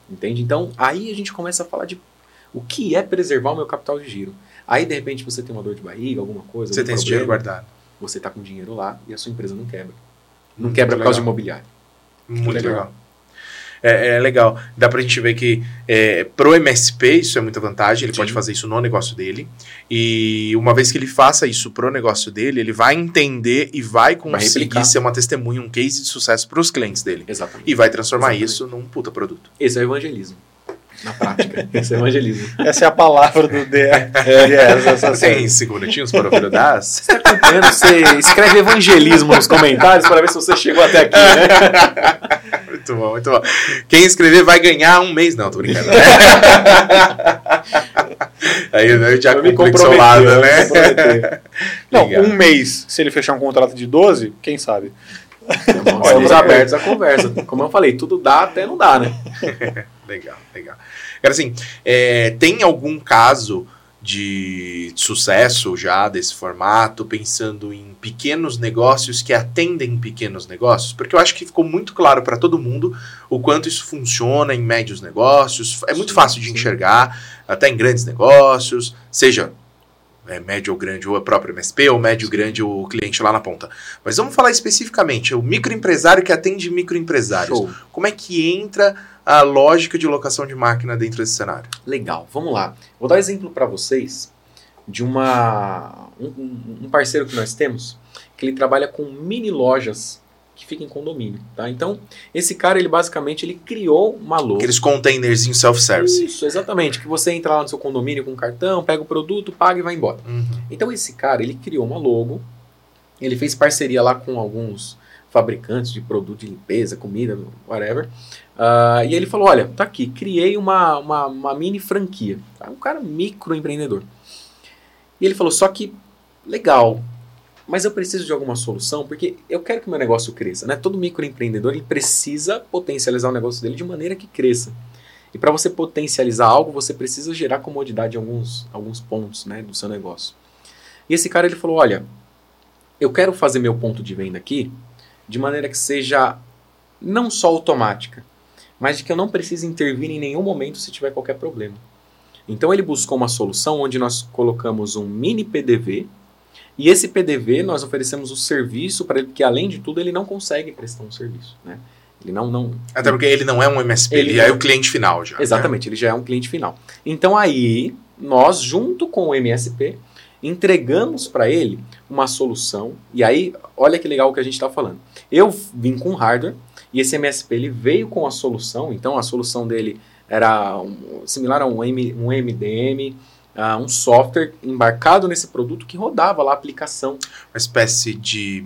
Entende? Então, aí a gente começa a falar de o que é preservar o meu capital de giro. Aí, de repente, você tem uma dor de barriga, alguma coisa, você tem esse dinheiro guardado. Você está com dinheiro lá e a sua empresa não quebra. Não Muito quebra por causa de imobiliário. Muito legal. legal. É, é legal. Dá pra gente ver que é, pro M S P isso é muita vantagem. Ele Sim. pode fazer isso no negócio dele. E uma vez que ele faça isso pro negócio dele, ele vai entender e vai conseguir vai ser uma testemunha, um case de sucesso pros clientes dele. Exatamente. E vai transformar Exatamente. isso num puta produto. Esse é o evangelismo. Na prática. Esse é evangelismo. Essa é a palavra do D S. É, tem cinco minutinhos para ouvir o D A S? Você está acompanhando? Você escreve evangelismo nos comentários para ver se você chegou até aqui, né? Muito bom, muito bom. Quem escrever vai ganhar um mês. Não, tô brincando. Aí eu já cumpri do seu lado, né? Não, um mês, se ele fechar um contrato de doze, quem sabe? Então, estamos abertos à conversa. Como eu falei, tudo dá até não dá, né? Legal, legal. Cara, assim, é, tem algum caso de sucesso já desse formato, pensando em pequenos negócios que atendem pequenos negócios? Porque eu acho que ficou muito claro para todo mundo o quanto isso funciona em médios negócios. É muito sim, fácil de sim. enxergar, até em grandes negócios, seja é, médio ou grande, ou a própria M S P, ou médio ou grande, ou o cliente lá na ponta. Mas vamos falar especificamente, o microempresário que atende microempresários. Show. Como é que entra a lógica de locação de máquina dentro desse cenário? Legal, vamos lá. Vou dar um exemplo para vocês de uma, um, um parceiro que nós temos, que ele trabalha com mini lojas que ficam em condomínio. Tá? Então, esse cara, ele basicamente ele criou uma logo. Aqueles containerzinhos self-service. Isso, exatamente. Que você entra lá no seu condomínio com um cartão, pega o produto, paga e vai embora. Uhum. Então, esse cara, ele criou uma logo, ele fez parceria lá com alguns fabricantes de produto de limpeza, comida, whatever. Uh, e ele falou, olha, tá aqui, criei uma, uma, uma mini franquia. Tá? Um cara microempreendedor. E ele falou, só que, legal, mas eu preciso de alguma solução, porque eu quero que o meu negócio cresça. Né? Todo microempreendedor ele precisa potencializar o negócio dele de maneira que cresça. E para você potencializar algo, você precisa gerar comodidade em alguns, alguns pontos, né, do seu negócio. E esse cara ele falou, olha, eu quero fazer meu ponto de venda aqui de maneira que seja não só automática, mas de que eu não precise intervir em nenhum momento se tiver qualquer problema. Então ele buscou uma solução onde nós colocamos um mini P D V, e esse P D V nós oferecemos o serviço para ele, porque além de tudo ele não consegue prestar um serviço. Né? Ele não, não, Até porque ele não é um M S P, ele, ele é o cliente final já. Exatamente, né? Ele já é um cliente final. Então aí, nós junto com o M S P, entregamos para ele uma solução, e aí, olha que legal o que a gente está falando. Eu vim com hardware, e esse M S P ele veio com a solução, então a solução dele era um, similar a um, M, um M D M, uh, um software embarcado nesse produto que rodava lá a aplicação. Uma espécie de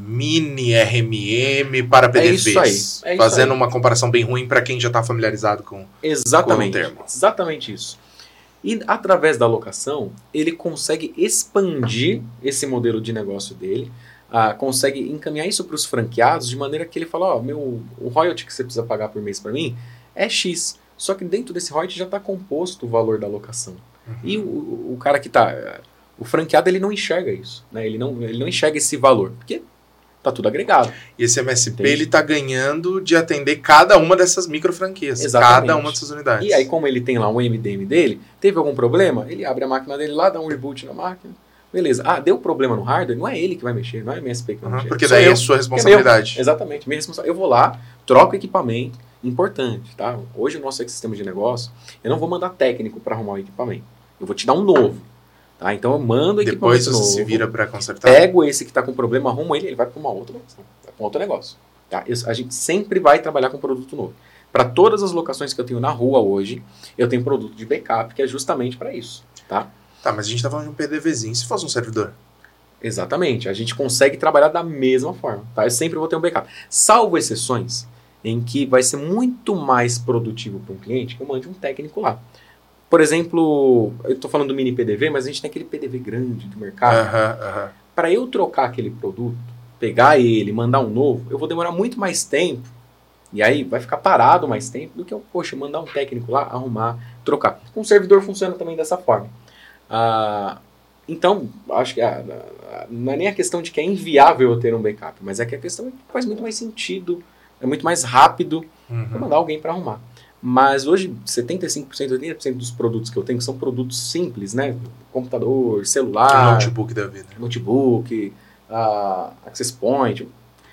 mini R M M para P D Vs. É isso aí. É fazendo isso aí. Uma comparação bem ruim para quem já está familiarizado com, exatamente, com o termo. Exatamente isso. E através da locação, ele consegue expandir esse modelo de negócio dele, uh, consegue encaminhar isso para os franqueados de maneira que ele fala, ó, oh, meu, o royalty que você precisa pagar por mês para mim é X, só que dentro desse royalty já está composto o valor da locação. Uhum. E o, o cara que está... O franqueado ele não enxerga isso, né? ele, não, ele não enxerga esse valor, porque tá tudo agregado. E esse M S P ele tá ganhando de atender cada uma dessas micro franquias. Exatamente. Cada uma dessas unidades. E aí, como ele tem lá um M D M dele, teve algum problema, ele abre a máquina dele lá, dá um reboot na máquina. Beleza. Ah, deu problema no hardware, não é ele que vai mexer, não é o M S P que vai uhum, mexer. Porque daí é a sua responsabilidade. É exatamente, minha responsabilidade. Eu vou lá, troco o equipamento, importante, tá? Hoje o nosso sistema de negócio, eu não vou mandar técnico para arrumar o equipamento. Eu vou te dar um novo. Tá? Então eu mando o equipamento Depois você novo, se vira para consertar. Pego esse que está com problema, arrumo ele, ele vai para uma outra locação, vai para um outro negócio. Tá? Eu, a gente sempre vai trabalhar com produto novo. Para todas as locações que eu tenho na rua hoje, eu tenho produto de backup que é justamente para isso. Tá? Tá, mas a gente está falando de um PDVzinho. Se fosse um servidor? Exatamente. A gente consegue trabalhar da mesma forma. Tá? Eu sempre vou ter um backup. Salvo exceções em que vai ser muito mais produtivo para um cliente que eu mande um técnico lá. Por exemplo, eu estou falando do mini P D V, mas a gente tem aquele P D V grande do mercado. Uhum, uhum. Para eu trocar aquele produto, pegar ele, mandar um novo, eu vou demorar muito mais tempo. E aí vai ficar parado mais tempo do que eu, poxa, mandar um técnico lá, arrumar, trocar. Com o servidor funciona também dessa forma. Ah, então, acho que ah, não é nem a questão de que é inviável eu ter um backup, mas é que a questão é que faz muito mais sentido, é muito mais rápido uhum. eu mandar alguém para arrumar. Mas hoje, setenta e cinco por cento, oitenta por cento dos produtos que eu tenho são produtos simples, né? Computador, celular... Notebook da vida. Notebook, uh, Access Point.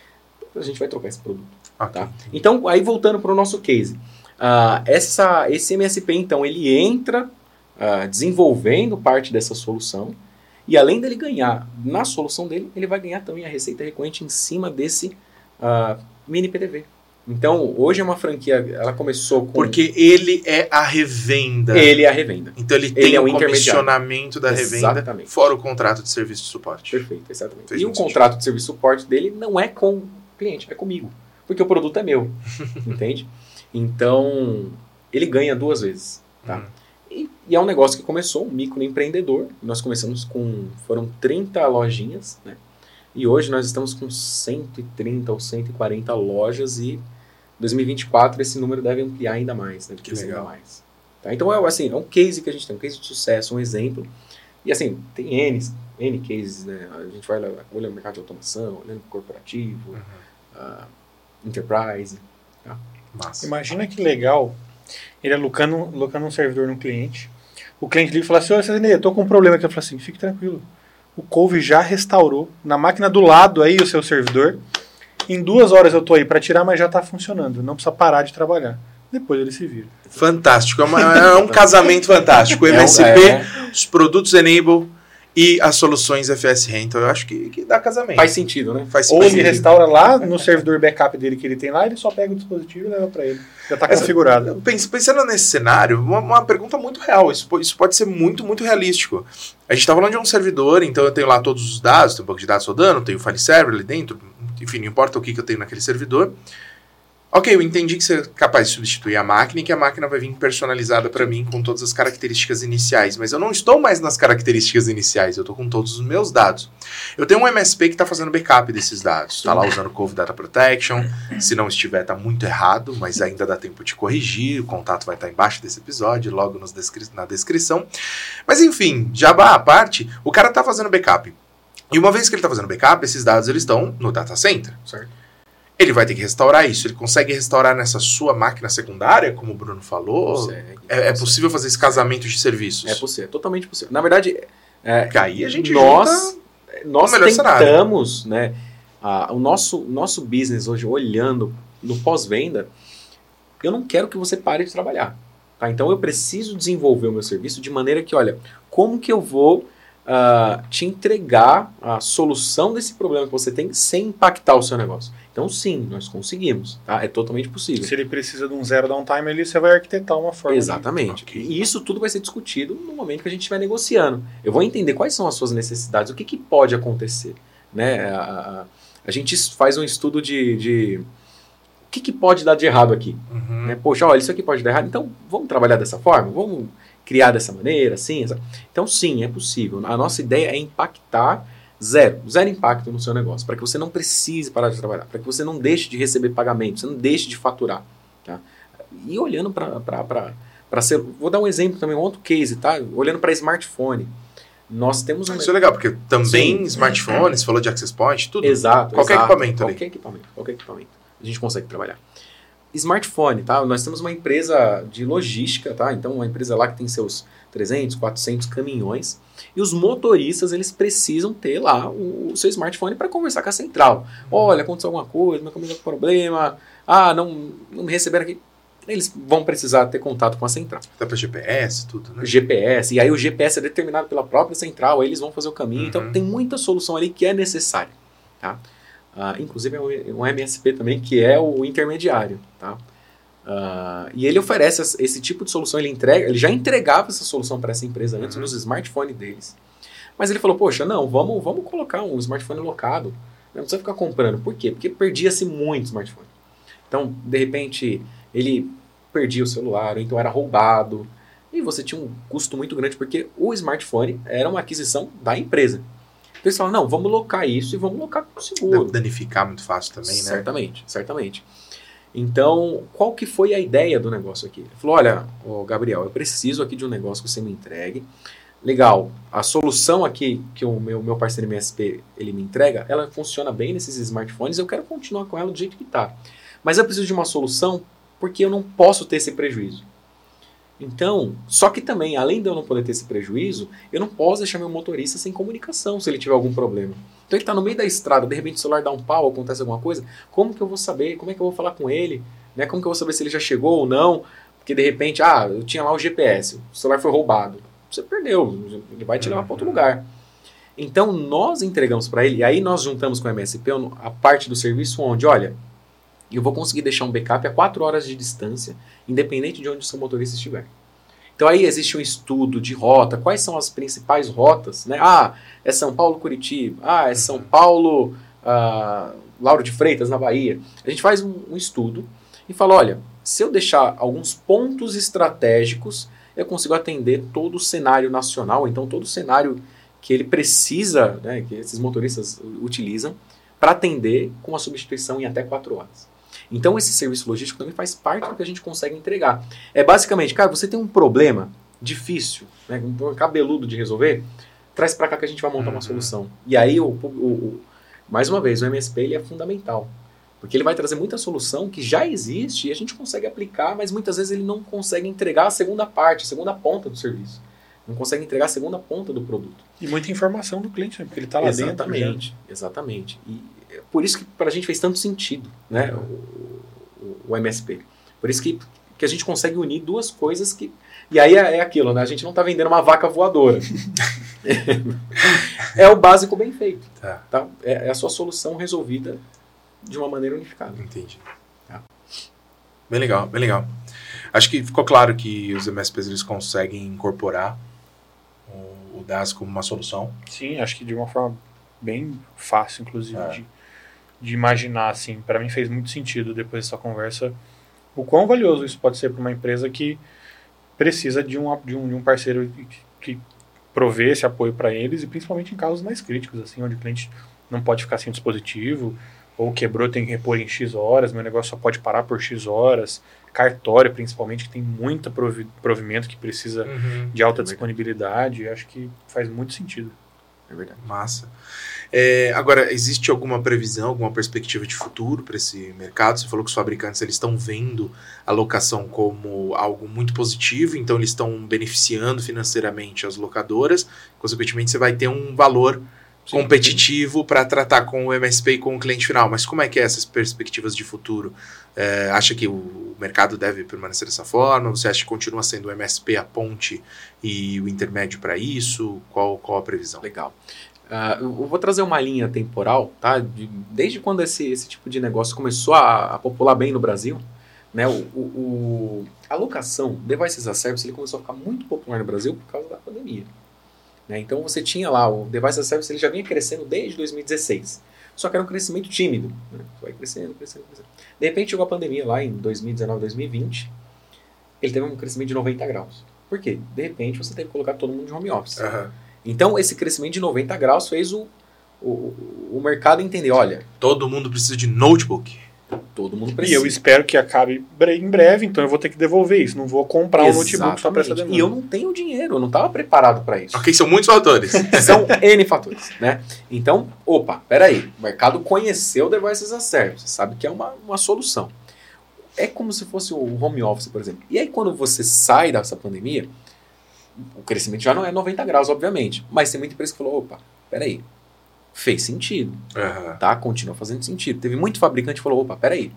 A gente vai trocar esse produto. Okay. Tá? Então, aí voltando para o nosso case. Uh, essa, esse M S P, então, ele entra uh, desenvolvendo parte dessa solução. E além dele ganhar na solução dele, ele vai ganhar também a receita recorrente em cima desse uh, mini P D V. Então, hoje é uma franquia, ela começou com... Porque ele é a revenda. Ele é a revenda. Então ele tem ele é o um comissionamento da revenda, exatamente. Fora o contrato de serviço de suporte. Perfeito, exatamente. Fez e o sentido. contrato de serviço de suporte dele não é com o cliente, é comigo. Porque o produto é meu, entende? Então, ele ganha duas vezes. Tá? Uhum. E, e é um negócio que começou, um microempreendedor. Nós começamos com, foram trinta lojinhas, né? E hoje nós estamos com cento e trinta ou cento e quarenta lojas e em dois mil e vinte e quatro esse número deve ampliar ainda mais, né? Que legal. Ainda mais. Tá? Então é, assim, é um case que a gente tem, um case de sucesso, um exemplo. E assim, tem N, N cases, né? A gente vai olhando o mercado de automação, olhando o corporativo, Uhum. uh, enterprise. Tá? Massa. Imagina que legal, ele alocando, alocando um servidor no cliente, o cliente liga e fala assim, ô Cezinei, eu tô com um problema aqui. Eu falo assim, fique tranquilo, o Couve já restaurou, na máquina do lado aí o seu servidor, em duas horas eu tô aí para tirar, mas já tá funcionando, não precisa parar de trabalhar. Depois ele se vira. Fantástico, é, uma, é um casamento fantástico. O M S P, É, é. os produtos Enable e as soluções F S Rental, eu acho que, que dá casamento. Faz sentido, né? Faz Ou sentido. ele restaura lá no servidor backup dele que ele tem lá, ele só pega o dispositivo e leva para ele. Já está Essa- configurado. Pens- Pensando nesse cenário, uma, uma pergunta muito real. Isso, po- isso pode ser muito, muito realístico. A gente está falando de um servidor, então eu tenho lá todos os dados, tenho um banco de dados rodando, tenho o file server ali dentro, enfim, não importa o que, que eu tenho naquele servidor. Ok, eu entendi que você é capaz de substituir a máquina e que a máquina vai vir personalizada para mim com todas as características iniciais, mas eu não estou mais nas características iniciais, eu estou com todos os meus dados. Eu tenho um M S P que está fazendo backup desses dados, está lá usando o Cove Data Protection, se não estiver está muito errado, mas ainda dá tempo de corrigir, o contato vai estar embaixo desse episódio, logo nos descri- na descrição. Mas enfim, jabá à parte, o cara está fazendo backup. E uma vez que ele está fazendo backup, esses dados eles estão no data center. Certo. Ele vai ter que restaurar isso. Ele consegue restaurar nessa sua máquina secundária, como o Bruno falou? Consegue, É, é consegue. possível fazer esse casamento de serviços? É possível, é totalmente possível. Na verdade, é, Porque aí a gente nós, junta nós o melhor tentamos, né, a, o nosso, nosso business hoje, olhando no pós-venda, eu não quero que você pare de trabalhar. Tá? Então eu preciso desenvolver o meu serviço de maneira que, olha, como que eu vou uh, te entregar a solução desse problema que você tem sem impactar o seu negócio? Então sim, nós conseguimos. Tá? É totalmente possível. Se ele precisa de um zero downtime ali, você vai arquitetar uma forma. Exatamente. Ok. E isso tudo vai ser discutido no momento que a gente estiver negociando. Eu vou entender quais são as suas necessidades, o que, que pode acontecer. Né? A, a, a gente faz um estudo de, de o que, que pode dar de errado aqui. Uhum. Né? Poxa, olha, isso aqui pode dar errado, então vamos trabalhar dessa forma? Vamos criar dessa maneira, assim? Essa... Então sim, é possível. A nossa ideia é impactar zero, zero impacto no seu negócio, para que você não precise parar de trabalhar, para que você não deixe de receber pagamento, você não deixe de faturar. Tá? E olhando para ser... Vou dar um exemplo também, um outro case, tá? Olhando para smartphone. Nós temos um... Isso é legal, porque também Sim. smartphones, falou de access point, tudo. Exato. Qualquer exato. equipamento ali. Qualquer equipamento, qualquer equipamento. A gente consegue trabalhar. Smartphone, tá? Nós temos uma empresa de logística, tá? Então, uma empresa lá que tem seus trezentos, quatrocentos caminhões e os motoristas, eles precisam ter lá o, o seu smartphone para conversar com a central. Olha, aconteceu alguma coisa, meu caminhão tá com problema, ah, não, não me receberam aqui. Eles vão precisar ter contato com a central. Dá para G P S, tudo, né? G P S, e aí o G P S é determinado pela própria central, aí eles vão fazer o caminho. Uhum. Então, tem muita solução ali que é necessária, tá? Uh, inclusive é um M S P também, que é o intermediário. Tá? Uh, e ele oferece esse tipo de solução, ele, entrega, ele já entregava essa solução para essa empresa antes uhum. nos smartphones deles. Mas ele falou, poxa, não, vamos, vamos colocar um smartphone locado. Não precisa ficar comprando. Por quê? Porque perdia-se muito smartphone. Então, de repente, ele perdia o celular, ou então era roubado. E você tinha um custo muito grande, porque o smartphone era uma aquisição da empresa. Então eles falaram, não, vamos locar isso e vamos locar com seguro. Danificar muito fácil também, né? Certamente, certamente. Então, qual que foi a ideia do negócio aqui? Ele falou, olha, ô Gabriel, eu preciso aqui de um negócio que você me entregue. Legal, a solução aqui que o meu, meu parceiro M S P ele me entrega, ela funciona bem nesses smartphones, eu quero continuar com ela do jeito que está. Mas eu preciso de uma solução porque eu não posso ter esse prejuízo. Então, só que também, além de eu não poder ter esse prejuízo, eu não posso deixar meu motorista sem comunicação se ele tiver algum problema. Então ele está no meio da estrada, de repente o celular dá um pau, acontece alguma coisa, como que eu vou saber? Como é que eu vou falar com ele? Né? Como que eu vou saber se ele já chegou ou não? Porque de repente, ah, eu tinha lá o G P S, o celular foi roubado. Você perdeu, ele vai te levar para outro lugar. Então nós entregamos para ele, e aí nós juntamos com o M S P a parte do serviço onde, olha, eu vou conseguir deixar um backup a quatro horas de distância, independente de onde o seu motorista estiver. Então aí existe um estudo de rota, quais são as principais rotas, né? Ah, é São Paulo-Curitiba, ah, é São Paulo, ah, Lauro de Freitas, na Bahia. A gente faz um, um estudo e fala, olha, se eu deixar alguns pontos estratégicos, eu consigo atender todo o cenário nacional, então todo o cenário que ele precisa, né, que esses motoristas utilizam, para atender com a substituição em até quatro horas. Então esse serviço logístico também faz parte do que a gente consegue entregar. É basicamente, cara, você tem um problema difícil, né, um problema cabeludo de resolver, traz para cá que a gente vai montar uma solução. E aí, o, o, o, mais uma vez, o M S P ele é fundamental. Porque ele vai trazer muita solução que já existe e a gente consegue aplicar, mas muitas vezes ele não consegue entregar a segunda parte, a segunda ponta do serviço. Não consegue entregar a segunda ponta do produto. E muita informação do cliente, né? Porque ele está lá exatamente, dentro. Exatamente, exatamente. E é por isso que para a gente fez tanto sentido, né? o, o, o M S P. Por isso que, que a gente consegue unir duas coisas que... E aí é, é aquilo, né? A gente não está vendendo uma vaca voadora. É o básico bem feito. Tá. Tá? É, é a sua solução resolvida de uma maneira unificada. Entendi. Tá. Bem legal, bem legal. Acho que ficou claro que os M S Ps eles conseguem incorporar o, o D A S como uma solução. Sim, acho que de uma forma bem fácil, inclusive, é. de, de imaginar. Assim, para mim fez muito sentido depois dessa conversa o quão valioso isso pode ser para uma empresa que precisa de um, de um, de um parceiro que, que provê esse apoio para eles, e principalmente em casos mais críticos, assim, onde o cliente não pode ficar sem dispositivo, ou quebrou, tem que repor em X horas, meu negócio só pode parar por X horas, cartório principalmente, que tem muito provi- provimento que precisa uhum, de alta é disponibilidade, acho que faz muito sentido. É verdade. Massa. É, agora, existe alguma previsão, alguma perspectiva de futuro para esse mercado? Você falou que os fabricantes eles estão vendo a locação como algo muito positivo, então eles estão beneficiando financeiramente as locadoras, consequentemente você vai ter um valor Sim, competitivo para tratar com o M S P e com o cliente final. Mas como é que é essas perspectivas de futuro? É, acha que o mercado deve permanecer dessa forma? Você acha que continua sendo o M S P a ponte e o intermédio para isso? Qual, qual a previsão? Legal. Uh, eu vou trazer uma linha temporal, tá? De, desde quando esse, esse tipo de negócio começou a, a popular bem no Brasil, né? O, o, o, a locação, Devices as a Service, ele começou a ficar muito popular no Brasil por causa da pandemia. Né? Então você tinha lá, o Devices as a Service ele já vinha crescendo desde dois mil e dezesseis. Só que era um crescimento tímido. Né? Vai crescendo, crescendo, crescendo. De repente chegou a pandemia lá em dois mil e dezenove, dois mil e vinte. Ele teve um crescimento de noventa graus. Por quê? De repente você teve que colocar todo mundo de home office. Uhum. Então esse crescimento de noventa graus fez o, o, o mercado entender, olha... Todo mundo precisa de notebook. Todo mundo precisa. E eu espero que acabe em breve, então eu vou ter que devolver isso. Não vou comprar Exatamente. um notebook só para essa demanda. E eu não tenho dinheiro, eu não estava preparado para isso. Ok, são muitos fatores. São N fatores, né? Então, opa, peraí. O mercado conheceu o Devices as a Service, sabe que é uma, uma solução. É como se fosse o home office, por exemplo. E aí quando você sai dessa pandemia, o crescimento já não é noventa graus, obviamente. Mas tem muita empresa que falou, opa, peraí. Fez sentido, uhum. tá? Continua fazendo sentido. Teve muito fabricante que falou, opa, peraí,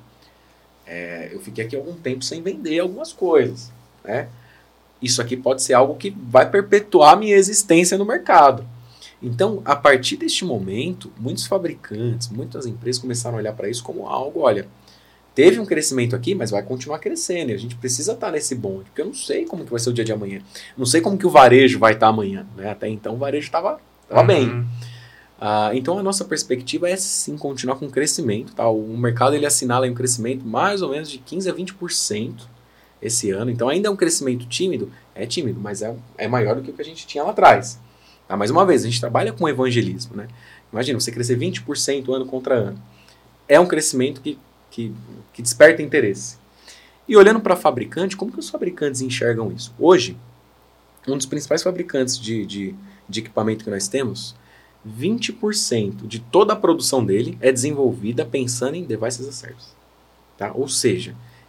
é, eu fiquei aqui algum tempo sem vender algumas coisas, né? Isso aqui pode ser algo que vai perpetuar a minha existência no mercado. Então, a partir deste momento, muitos fabricantes, muitas empresas começaram a olhar para isso como algo, olha, teve um crescimento aqui, mas vai continuar crescendo, e a gente precisa estar nesse bonde, porque eu não sei como que vai ser o dia de amanhã, não sei como que o varejo vai estar amanhã, né? Até então o varejo estava uhum. bem. Uh, então a nossa perspectiva é sim continuar com crescimento, tá? O mercado ele assinala um crescimento mais ou menos de quinze a vinte por cento esse ano, então ainda é um crescimento tímido, é tímido, mas é, é maior do que o que a gente tinha lá atrás. Tá? Mais uma vez, a gente trabalha com evangelismo, né? Imagina, você crescer vinte por cento ano contra ano. É um crescimento que, que, que desperta interesse. E olhando para fabricante, como que os fabricantes enxergam isso? Hoje, um dos principais fabricantes de, de, de equipamento que nós temos, vinte por cento de toda a produção dele é desenvolvida pensando em Devices as a Service. Tá? Ou seja,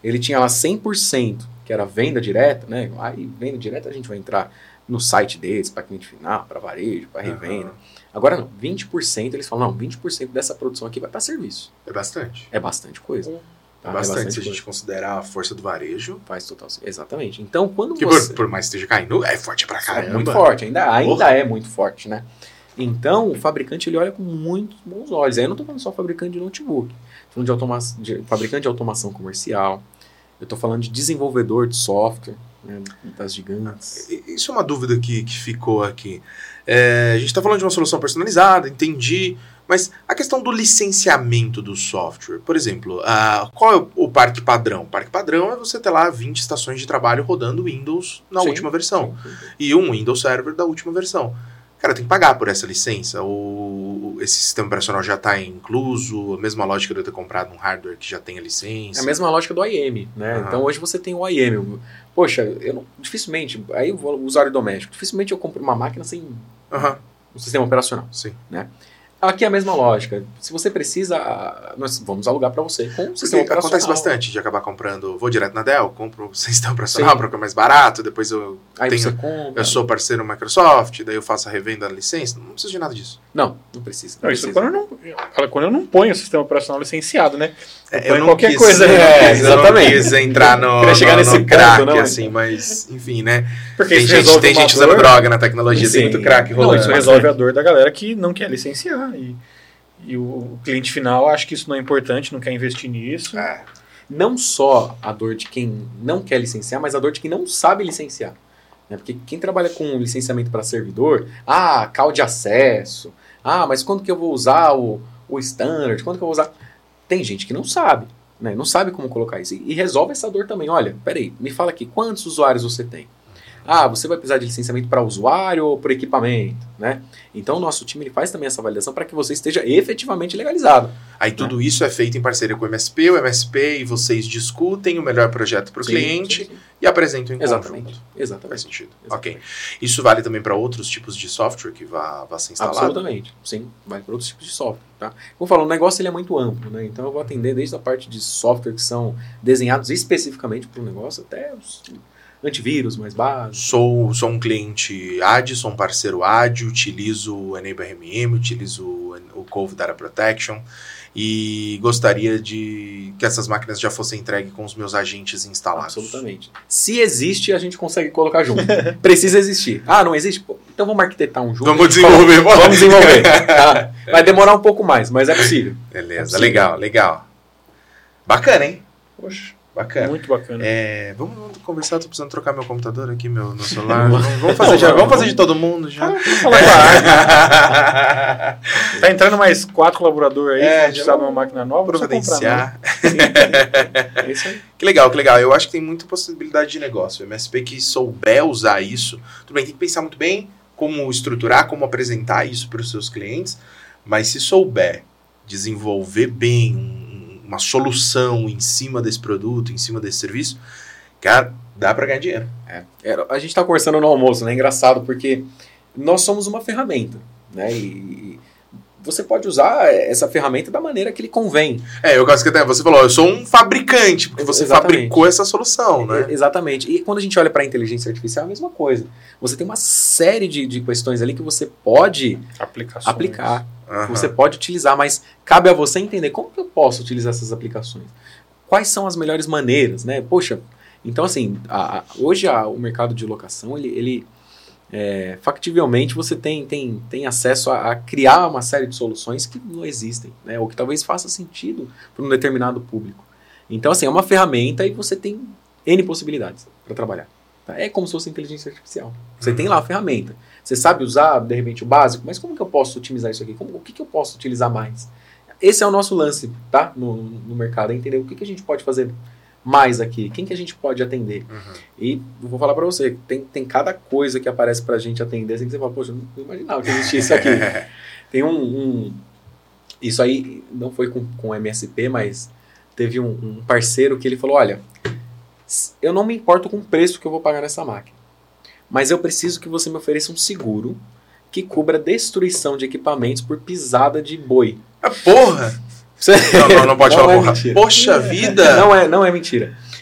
ele tinha lá cem por cento, que era venda direta, né? Aí venda direta a gente vai entrar no site deles, para cliente final, para varejo, para revenda. Uhum. Agora não, vinte por cento eles falam, não, vinte por cento dessa produção aqui vai para serviço. É bastante. É bastante coisa. Uhum. Tá? É bastante, é bastante se a gente considerar a força do varejo. Faz total. Exatamente. Então, quando que você... por, por mais que esteja caindo, é forte pra caramba. É muito forte, ainda, ainda é muito forte, né? Então, o fabricante ele olha com muitos bons olhos. Aí eu não estou falando só fabricante de notebook. Estou falando de, automa de fabricante de automação comercial. Eu estou falando de desenvolvedor de software, né, das gigantes. Isso é uma dúvida que, que ficou aqui. É, a gente está falando de uma solução personalizada, entendi. Mas a questão do licenciamento do software, por exemplo, uh, qual é o parque padrão? O parque padrão é você ter lá vinte estações de trabalho rodando Windows na sim, última versão. Sim, sim, sim. E um Windows Server da última versão. Cara, tem que pagar por essa licença. Ou esse sistema operacional já está incluso, a mesma lógica de eu ter comprado um hardware que já tem a licença. É a mesma lógica do I A M, né? Uhum. Então hoje você tem o I A M. Poxa, eu não, dificilmente, aí o usuário doméstico, dificilmente eu compro uma máquina sem uhum. um sistema operacional. Sim. Né? Aqui é a mesma lógica. Se você precisa, nós vamos alugar para você com um sistema operacional. Acontece bastante de acabar comprando, vou direto na Dell, compro o sistema operacional porque é mais barato, depois eu Aí tenho, você compra. Eu sou parceiro Microsoft, daí eu faço a revenda da licença, não preciso de nada disso. Não, não precisa. Não, não isso precisa. quando eu não, quando eu não ponho o sistema operacional licenciado, né? Eu, é, eu não qualquer quis, coisa. É, exatamente. Eu não quis entrar no, no, chegar no, nesse no crack, não, assim, mas enfim, né? Porque tem gente, tem gente usando droga na tecnologia, Sim. tem muito crack rolando. Não, isso resolve a dor da galera que não quer licenciar e... E o cliente final acha que isso não é importante, não quer investir nisso. É. Não só a dor de quem não quer licenciar, mas a dor de quem não sabe licenciar. Né? Porque quem trabalha com licenciamento para servidor, ah, call de acesso, ah, mas quando que eu vou usar o, o standard, quando que eu vou usar... Tem gente que não sabe, né? Não sabe como colocar isso. E, e resolve essa dor também. Olha, peraí, me fala aqui, quantos usuários você tem? Ah, você vai precisar de licenciamento para usuário ou por equipamento, né? Então o nosso time ele faz também essa validação para que você esteja efetivamente legalizado. Aí né? Tudo isso é feito em parceria com o M S P, o M S P e vocês discutem o melhor projeto para o cliente sim, sim. e apresentam em Exatamente. conjunto. Exatamente. Faz sentido. Exatamente. Ok. Isso vale também para outros tipos de software que vá, vá ser instalado? Absolutamente. Sim, vale para outros tipos de software. Tá? Como eu falo, o negócio ele é muito amplo, né? Então eu vou atender desde a parte de software que são desenhados especificamente para o negócio até os... antivírus mais básico. Sou, sou um cliente A D, sou um parceiro A D, utilizo o Enable R M M, utilizo o Cove Data Protection e gostaria de que essas máquinas já fossem entregues com os meos agentes instalados. Absolutamente. Se existe, a gente consegue colocar junto. Precisa existir. Ah, não existe? Pô, então vamos arquitetar um junto. Vamos desenvolver. Fala, vamos desenvolver. Tá? Vai demorar um pouco mais, mas é possível. Beleza, é possível. legal, legal. Bacana, hein? Poxa. Bacana. Muito bacana. É, vamos, vamos conversar, tô precisando trocar meu computador aqui, meu, meu celular. vamos, vamos, fazer já, vamos fazer de todo mundo já. Tá entrando mais quatro colaboradores aí, é, que precisa de uma máquina nova, providenciar. É isso aí. Que legal, que legal. Eu acho que tem muita possibilidade de negócio. O M S P que souber usar isso, tudo bem, tem que pensar muito bem como estruturar, como apresentar isso para os seus clientes, mas se souber desenvolver bem um uma solução em cima desse produto, em cima desse serviço, cara, dá para ganhar dinheiro. É. É, a gente tá conversando no almoço, né? Engraçado, porque nós somos uma ferramenta, né? E você pode usar essa ferramenta da maneira que lhe convém. É, eu gosto que até você falou, eu sou um fabricante, porque você Exatamente. fabricou essa solução, né? É, exatamente. E quando a gente olha para a inteligência artificial, é a mesma coisa. Você tem uma série de, de questões ali que você pode Aplicações. aplicar. Uhum. Você pode utilizar, mas cabe a você entender como que eu posso utilizar essas aplicações. Quais são as melhores maneiras, né? Poxa, então assim, a, a, hoje a, o mercado de locação, ele, ele é, factivelmente você tem, tem, tem acesso a, a criar uma série de soluções que não existem, né? Ou que talvez faça sentido para um determinado público. Então assim, é uma ferramenta e você tem N possibilidades para trabalhar. Tá? É como se fosse inteligência artificial. Você uhum. tem lá a ferramenta. Você sabe usar, de repente, o básico, mas como que eu posso otimizar isso aqui? Como, o que, que eu posso utilizar mais? Esse é o nosso lance, tá? No, no mercado, é entender o que, que a gente pode fazer mais aqui, quem que a gente pode atender. Uhum. E eu vou falar para você, tem, tem cada coisa que aparece pra gente atender, assim que você fala, poxa, eu não imaginava que existia isso aqui. Tem um, um... Isso aí não foi com, com o M S P, mas teve um, um parceiro que ele falou, olha, eu não me importo com o preço que eu vou pagar nessa máquina, mas eu preciso que você me ofereça um seguro que cubra destruição de equipamentos por pisada de boi. Ah, porra! Você... Não, não, não pode não falar é porra. Mentira. Poxa vida! Não é, não é mentira.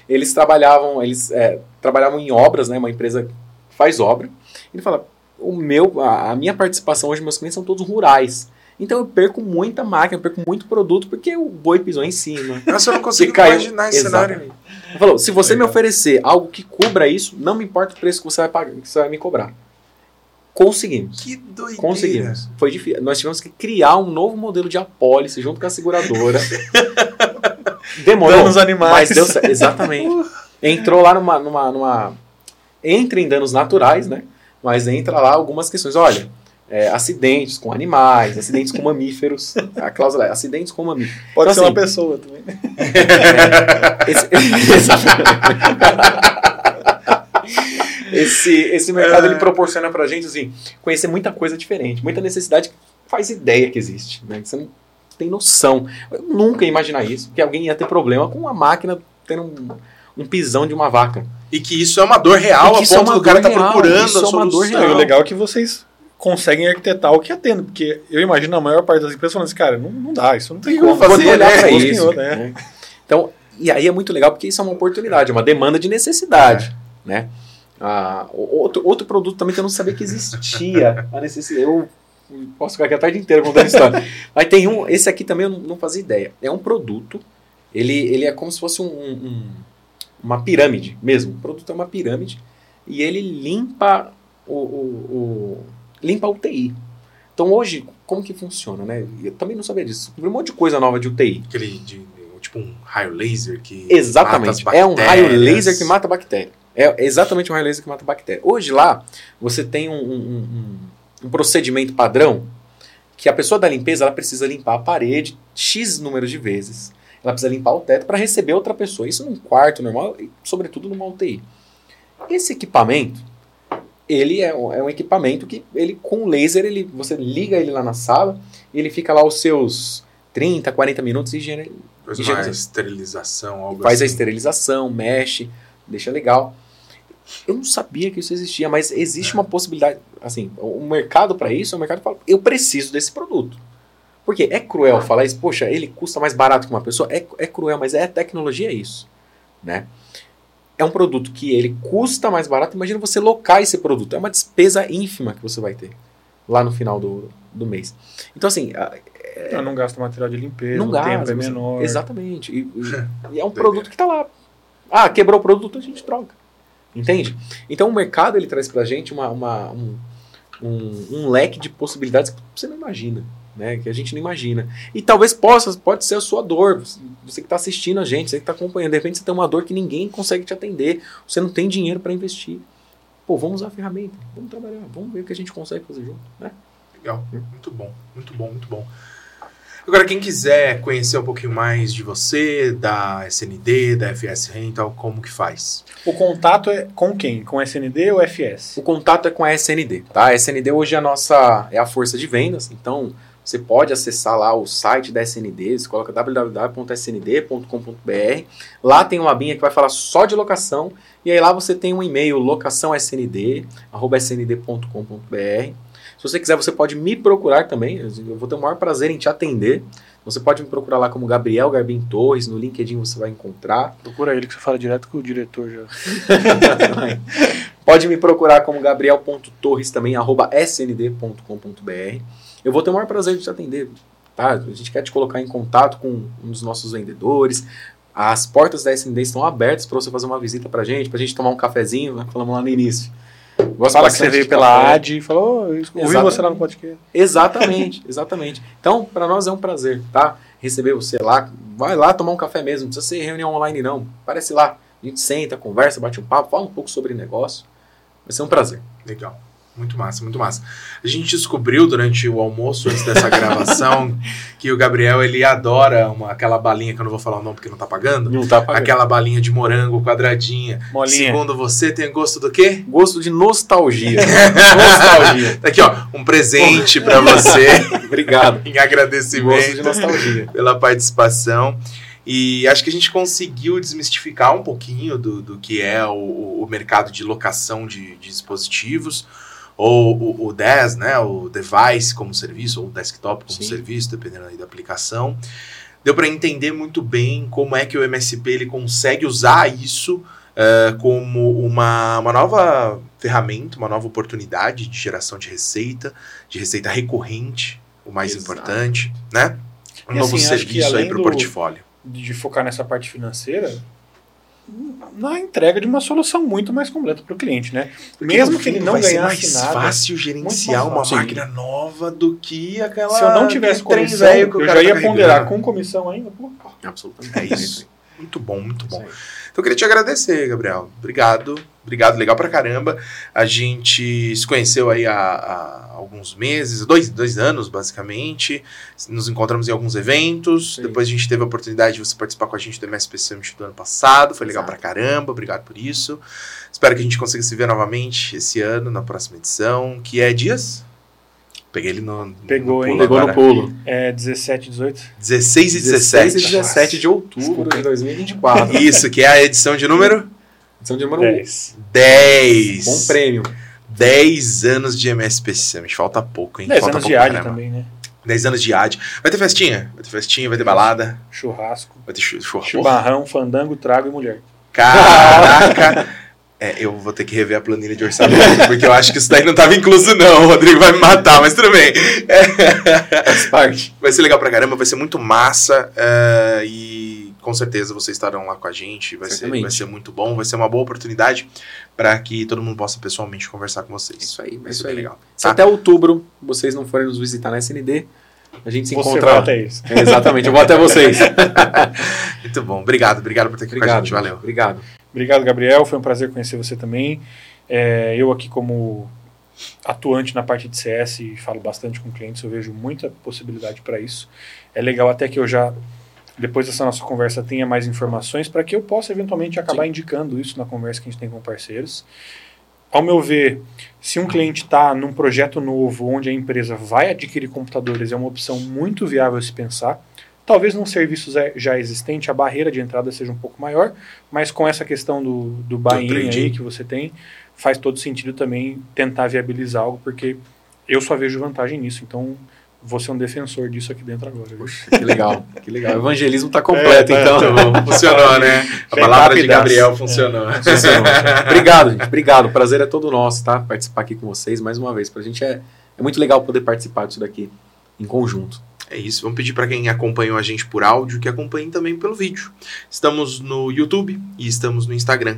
eles trabalhavam, eles é, trabalhavam em obras, né? Uma empresa que faz obra. Ele fala, o meu, a, a minha participação hoje, meus clientes são todos rurais. Então eu perco muita máquina, eu perco muito produto porque o boi pisou em cima. Nossa, eu não consigo imaginar esse cenário. Ele falou, se você Legal. me oferecer algo que cubra isso, não me importa o preço que você vai pagar, que você vai me cobrar. Conseguimos. Que doideira. Conseguimos. Foi difícil. Nós tivemos que criar um novo modelo de apólice junto com a seguradora. Demorou. Danos animais. Mas deu certo. Exatamente. Entrou lá numa, numa, numa... Entra em danos naturais, né? Mas entra lá algumas questões. Olha... É, acidentes com animais, acidentes com mamíferos. A cláusula é acidentes com mamíferos. Pode então, ser assim, uma pessoa também. É, esse, esse, esse mercado ele proporciona pra gente assim, conhecer muita coisa diferente, muita necessidade que faz ideia que existe. Né? Você não tem noção. Eu nunca ia imaginar isso, que alguém ia ter problema com uma máquina tendo um, um pisão de uma vaca. E que isso é uma dor real, a ponto é do cara estar tá procurando isso a solução. É uma dor real. E o legal é que vocês conseguem arquitetar o que atende, porque eu imagino a maior parte das empresas falando assim, cara, não, não dá, isso não tem como fazer, olhar né? para isso. Né? Né? Então, e aí é muito legal porque isso é uma oportunidade, é uma demanda de necessidade, é. né? Ah, outro, outro produto também que eu não sabia que existia a necessidade, eu posso ficar aqui a tarde inteira contando história, mas tem um, esse aqui também eu não, não fazia ideia, é um produto, ele, ele é como se fosse um, um, uma pirâmide mesmo, o produto é uma pirâmide e ele limpa o, o, o limpa a U T I. Então hoje, como que funciona, né? Eu também não sabia disso. Um monte de coisa nova de U T I. Aquele de, tipo um raio laser que exatamente. mata as bactérias. É um raio laser que mata bactéria. É exatamente um raio laser que mata bactéria. Hoje lá, você tem um, um, um, um procedimento padrão que a pessoa da limpeza ela precisa limpar a parede X número de vezes. Ela precisa limpar o teto para receber outra pessoa. Isso num quarto normal e sobretudo numa U T I. Esse equipamento ele é um, é um equipamento que, ele, com laser, ele, você liga ele lá na sala e ele fica lá os seus trinta, quarenta minutos e higiene, faz uma esterilização, algo faz assim. a esterilização, mexe, deixa legal. Eu não sabia que isso existia, mas existe é. uma possibilidade. Assim, o mercado para isso, o mercado fala, eu preciso desse produto. Porque é cruel falar isso, poxa, ele custa mais barato que uma pessoa, é, é cruel, mas é tecnologia é isso, né? É um produto que ele custa mais barato. Imagina você locar esse produto. É uma despesa ínfima que você vai ter lá no final do, do mês. Então, assim... É, não, não gasta material de limpeza, não o gasta, tempo é menor. Exatamente. E, e, e é um produto que está lá. Ah, quebrou o produto, a gente troca. Entende? Então, o mercado ele traz pra gente uma, uma, um, um, um leque de possibilidades que você não imagina. Né, que a gente não imagina. E talvez possa, pode ser a sua dor. Você que está assistindo a gente, você que está acompanhando, de repente você tem uma dor que ninguém consegue te atender, você não tem dinheiro para investir. Pô, vamos usar a ferramenta, vamos trabalhar, vamos ver o que a gente consegue fazer junto. Né? Legal, muito bom, muito bom, muito bom. Agora, quem quiser conhecer um pouquinho mais de você, da S N D, da F S Rental, como que faz? O contato é com quem? Com S N D ou F S? O contato é com a S N D. Tá? A S N D hoje é a nossa é a força de vendas, então você pode acessar lá o site da S N D, você coloca w w w ponto s n d ponto com ponto b r, lá tem uma abinha que vai falar só de locação, e aí lá você tem um e-mail locação s n d arroba s n d ponto com ponto b r. Se você quiser, você pode me procurar também, eu vou ter o maior prazer em te atender. Você pode me procurar lá como Gabriel Garbim Torres, no LinkedIn você vai encontrar. Procura ele que você fala direto com o diretor já. Pode me procurar como gabriel ponto torres também, arroba s n d ponto com ponto b r. Eu vou ter o maior prazer de te atender, tá? A gente quer te colocar em contato com um dos nossos vendedores. As portas da S N D estão abertas para você fazer uma visita pra gente, pra gente tomar um cafezinho, né? Falamos lá no início. Gosto Fala que você veio pela A D e falou, oh, eu ouvi você lá no podcast. Exatamente, exatamente. Então, para nós é um prazer, tá? Receber você lá, vai lá tomar um café mesmo, não precisa ser reunião online não, aparece lá, a gente senta, conversa, bate um papo, fala um pouco sobre negócio, vai ser um prazer. Legal. Muito massa, muito massa. A gente descobriu durante o almoço, antes dessa gravação, que o Gabriel, ele adora uma, aquela balinha, que eu não vou falar o nome porque não tá pagando. Não tá pagando. Aquela balinha de morango quadradinha. Molinha. Segundo você, tem gosto do quê? Gosto de nostalgia. Nostalgia. Tá aqui, ó, um presente pra você. Obrigado. Em agradecimento. Gosto de nostalgia. Pela participação. E acho que a gente conseguiu desmistificar um pouquinho do, do que é o, o mercado de locação de, de dispositivos. Ou o, o D E S, né, o device como serviço, ou o desktop como Sim. serviço, dependendo aí da aplicação. deu para entender muito bem como é que o M S P ele consegue usar isso uh, como uma, uma nova ferramenta, uma nova oportunidade de geração de receita, de receita recorrente, o mais Exato. importante, né? Um e novo assim, serviço aí para o portfólio. De focar nessa parte financeira, na entrega de uma solução muito mais completa para o cliente, né? Porque mesmo que ele não vai ganhasse ser mais nada, fácil gerenciar uma fácil. máquina nova do que aquela. Se eu não tivesse comissão, eu já ia tá ponderar com comissão ainda. Pô. Absolutamente. É isso. Muito bom, muito bom. Então eu queria te agradecer, Gabriel. Obrigado. Obrigado, legal pra caramba. A gente se conheceu aí há, há alguns meses, dois, dois anos, basicamente. Nos encontramos em alguns eventos. Sim. Depois a gente teve a oportunidade de você participar com a gente do M S P Summit do ano passado. Foi legal Exato. pra caramba. Obrigado por isso. Espero que a gente consiga se ver novamente esse ano, na próxima edição, que é dias... Peguei ele no, Pegou, no hein? pulo. Pegou agora. no pulo. É dezessete, dezoito? dezesseis e dezessete. dezesseis e dezessete de outubro de dois mil e vinte e quatro. Isso, que é a edição de número? Edição de número dez. dez. Bom prêmio. dez anos de M S P Summit. Falta pouco, hein? dez Falta anos pouco de A D também, né? dez anos de A D. Vai ter festinha? Vai ter festinha, vai ter balada. Churrasco. Vai ter churrasco. Chimarrão, fandango, trago e mulher. Caraca! É, eu vou ter que rever a planilha de orçamento, porque eu acho que isso daí não estava incluso não, o Rodrigo vai me matar, mas tudo bem. Faz parte. Vai ser legal pra caramba, vai ser muito massa, uh, e com certeza vocês estarão lá com a gente, vai ser, vai ser muito bom, vai ser uma boa oportunidade para que todo mundo possa pessoalmente conversar com vocês. Isso aí, vai isso ser bem legal. legal. Se tá? até outubro vocês não forem nos visitar na S N D, a gente se Você encontra... vai até isso. É, exatamente, eu vou até vocês. Muito bom, obrigado, obrigado por ter aqui obrigado, com a gente, valeu. Obrigado. Obrigado, Gabriel. Foi um prazer conhecer você também. É, eu aqui como atuante na parte de C S e falo bastante com clientes, eu vejo muita possibilidade para isso. É legal até que eu já, depois dessa nossa conversa, tenha mais informações para que eu possa eventualmente acabar Sim. indicando isso na conversa que a gente tem com parceiros. Ao meu ver, se um cliente está num projeto novo onde a empresa vai adquirir computadores, é uma opção muito viável se pensar. Talvez num serviço já existente a barreira de entrada seja um pouco maior, mas com essa questão do, do buy-in aí que você tem, faz todo sentido também tentar viabilizar algo, porque eu só vejo vantagem nisso, então vou ser um defensor disso aqui dentro agora. Puxa, que legal, que legal. O evangelismo está completo, é, então. É, funcionou, né? A palavra de Gabriel funcionou. É, funcionou. Obrigado, gente. Obrigado. O prazer é todo nosso, tá? Participar aqui com vocês mais uma vez. Pra gente é, é muito legal poder participar disso daqui em conjunto. É isso, vamos pedir para quem acompanhou a gente por áudio que acompanhe também pelo vídeo. Estamos no YouTube e estamos no Instagram,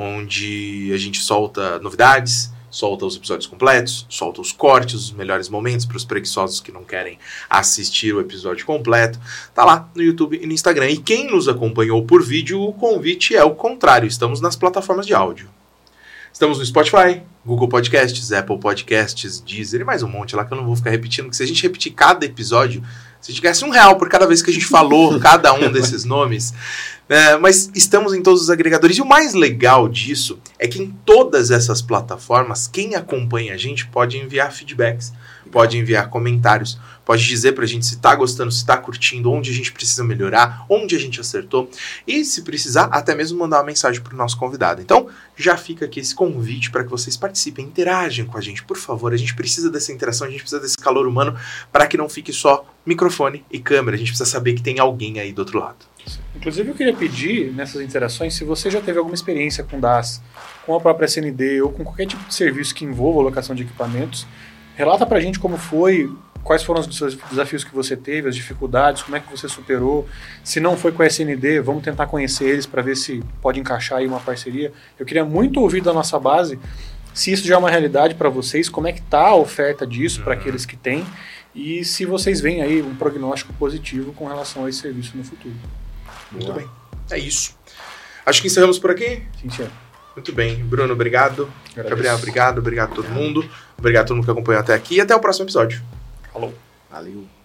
onde a gente solta novidades, solta os episódios completos, solta os cortes, os melhores momentos para os preguiçosos que não querem assistir o episódio completo. Tá lá no YouTube e no Instagram. E quem nos acompanhou por vídeo, o convite é o contrário, estamos nas plataformas de áudio. Estamos no Spotify, Google Podcasts, Apple Podcasts, Deezer e mais um monte lá que eu não vou ficar repetindo, porque se a gente repetir cada episódio, se a gente ganhasse um real por cada vez que a gente falou cada um desses nomes, né? Mas estamos em todos os agregadores. E o mais legal disso é que em todas essas plataformas, quem acompanha a gente pode enviar feedbacks, pode enviar comentários, pode dizer pra gente se tá gostando, se tá curtindo, onde a gente precisa melhorar, onde a gente acertou e, se precisar, até mesmo mandar uma mensagem pro nosso convidado. Então, já fica aqui esse convite para que vocês participem, interagem com a gente, por favor. A gente precisa dessa interação, a gente precisa desse calor humano para que não fique só microfone e câmera. A gente precisa saber que tem alguém aí do outro lado. Inclusive, eu queria pedir nessas interações, se você já teve alguma experiência com D A S, com a própria S N D ou com qualquer tipo de serviço que envolva a locação de equipamentos, relata pra gente como foi, quais foram os seus desafios que você teve, as dificuldades, como é que você superou. Se não foi com a S N D, vamos tentar conhecer eles para ver se pode encaixar aí uma parceria. Eu queria muito ouvir da nossa base se isso já é uma realidade para vocês, como é que está a oferta disso uhum. para aqueles que têm e se vocês veem aí um prognóstico positivo com relação a esse serviço no futuro. Muito Boa. bem, é isso. Acho que encerramos por aqui. Sim, senhor. Muito bem. Bruno, obrigado. Agradeço. Gabriel, obrigado. Obrigado a todo mundo. Obrigado a todo mundo que acompanhou até aqui e até o próximo episódio. Falou. Valeu.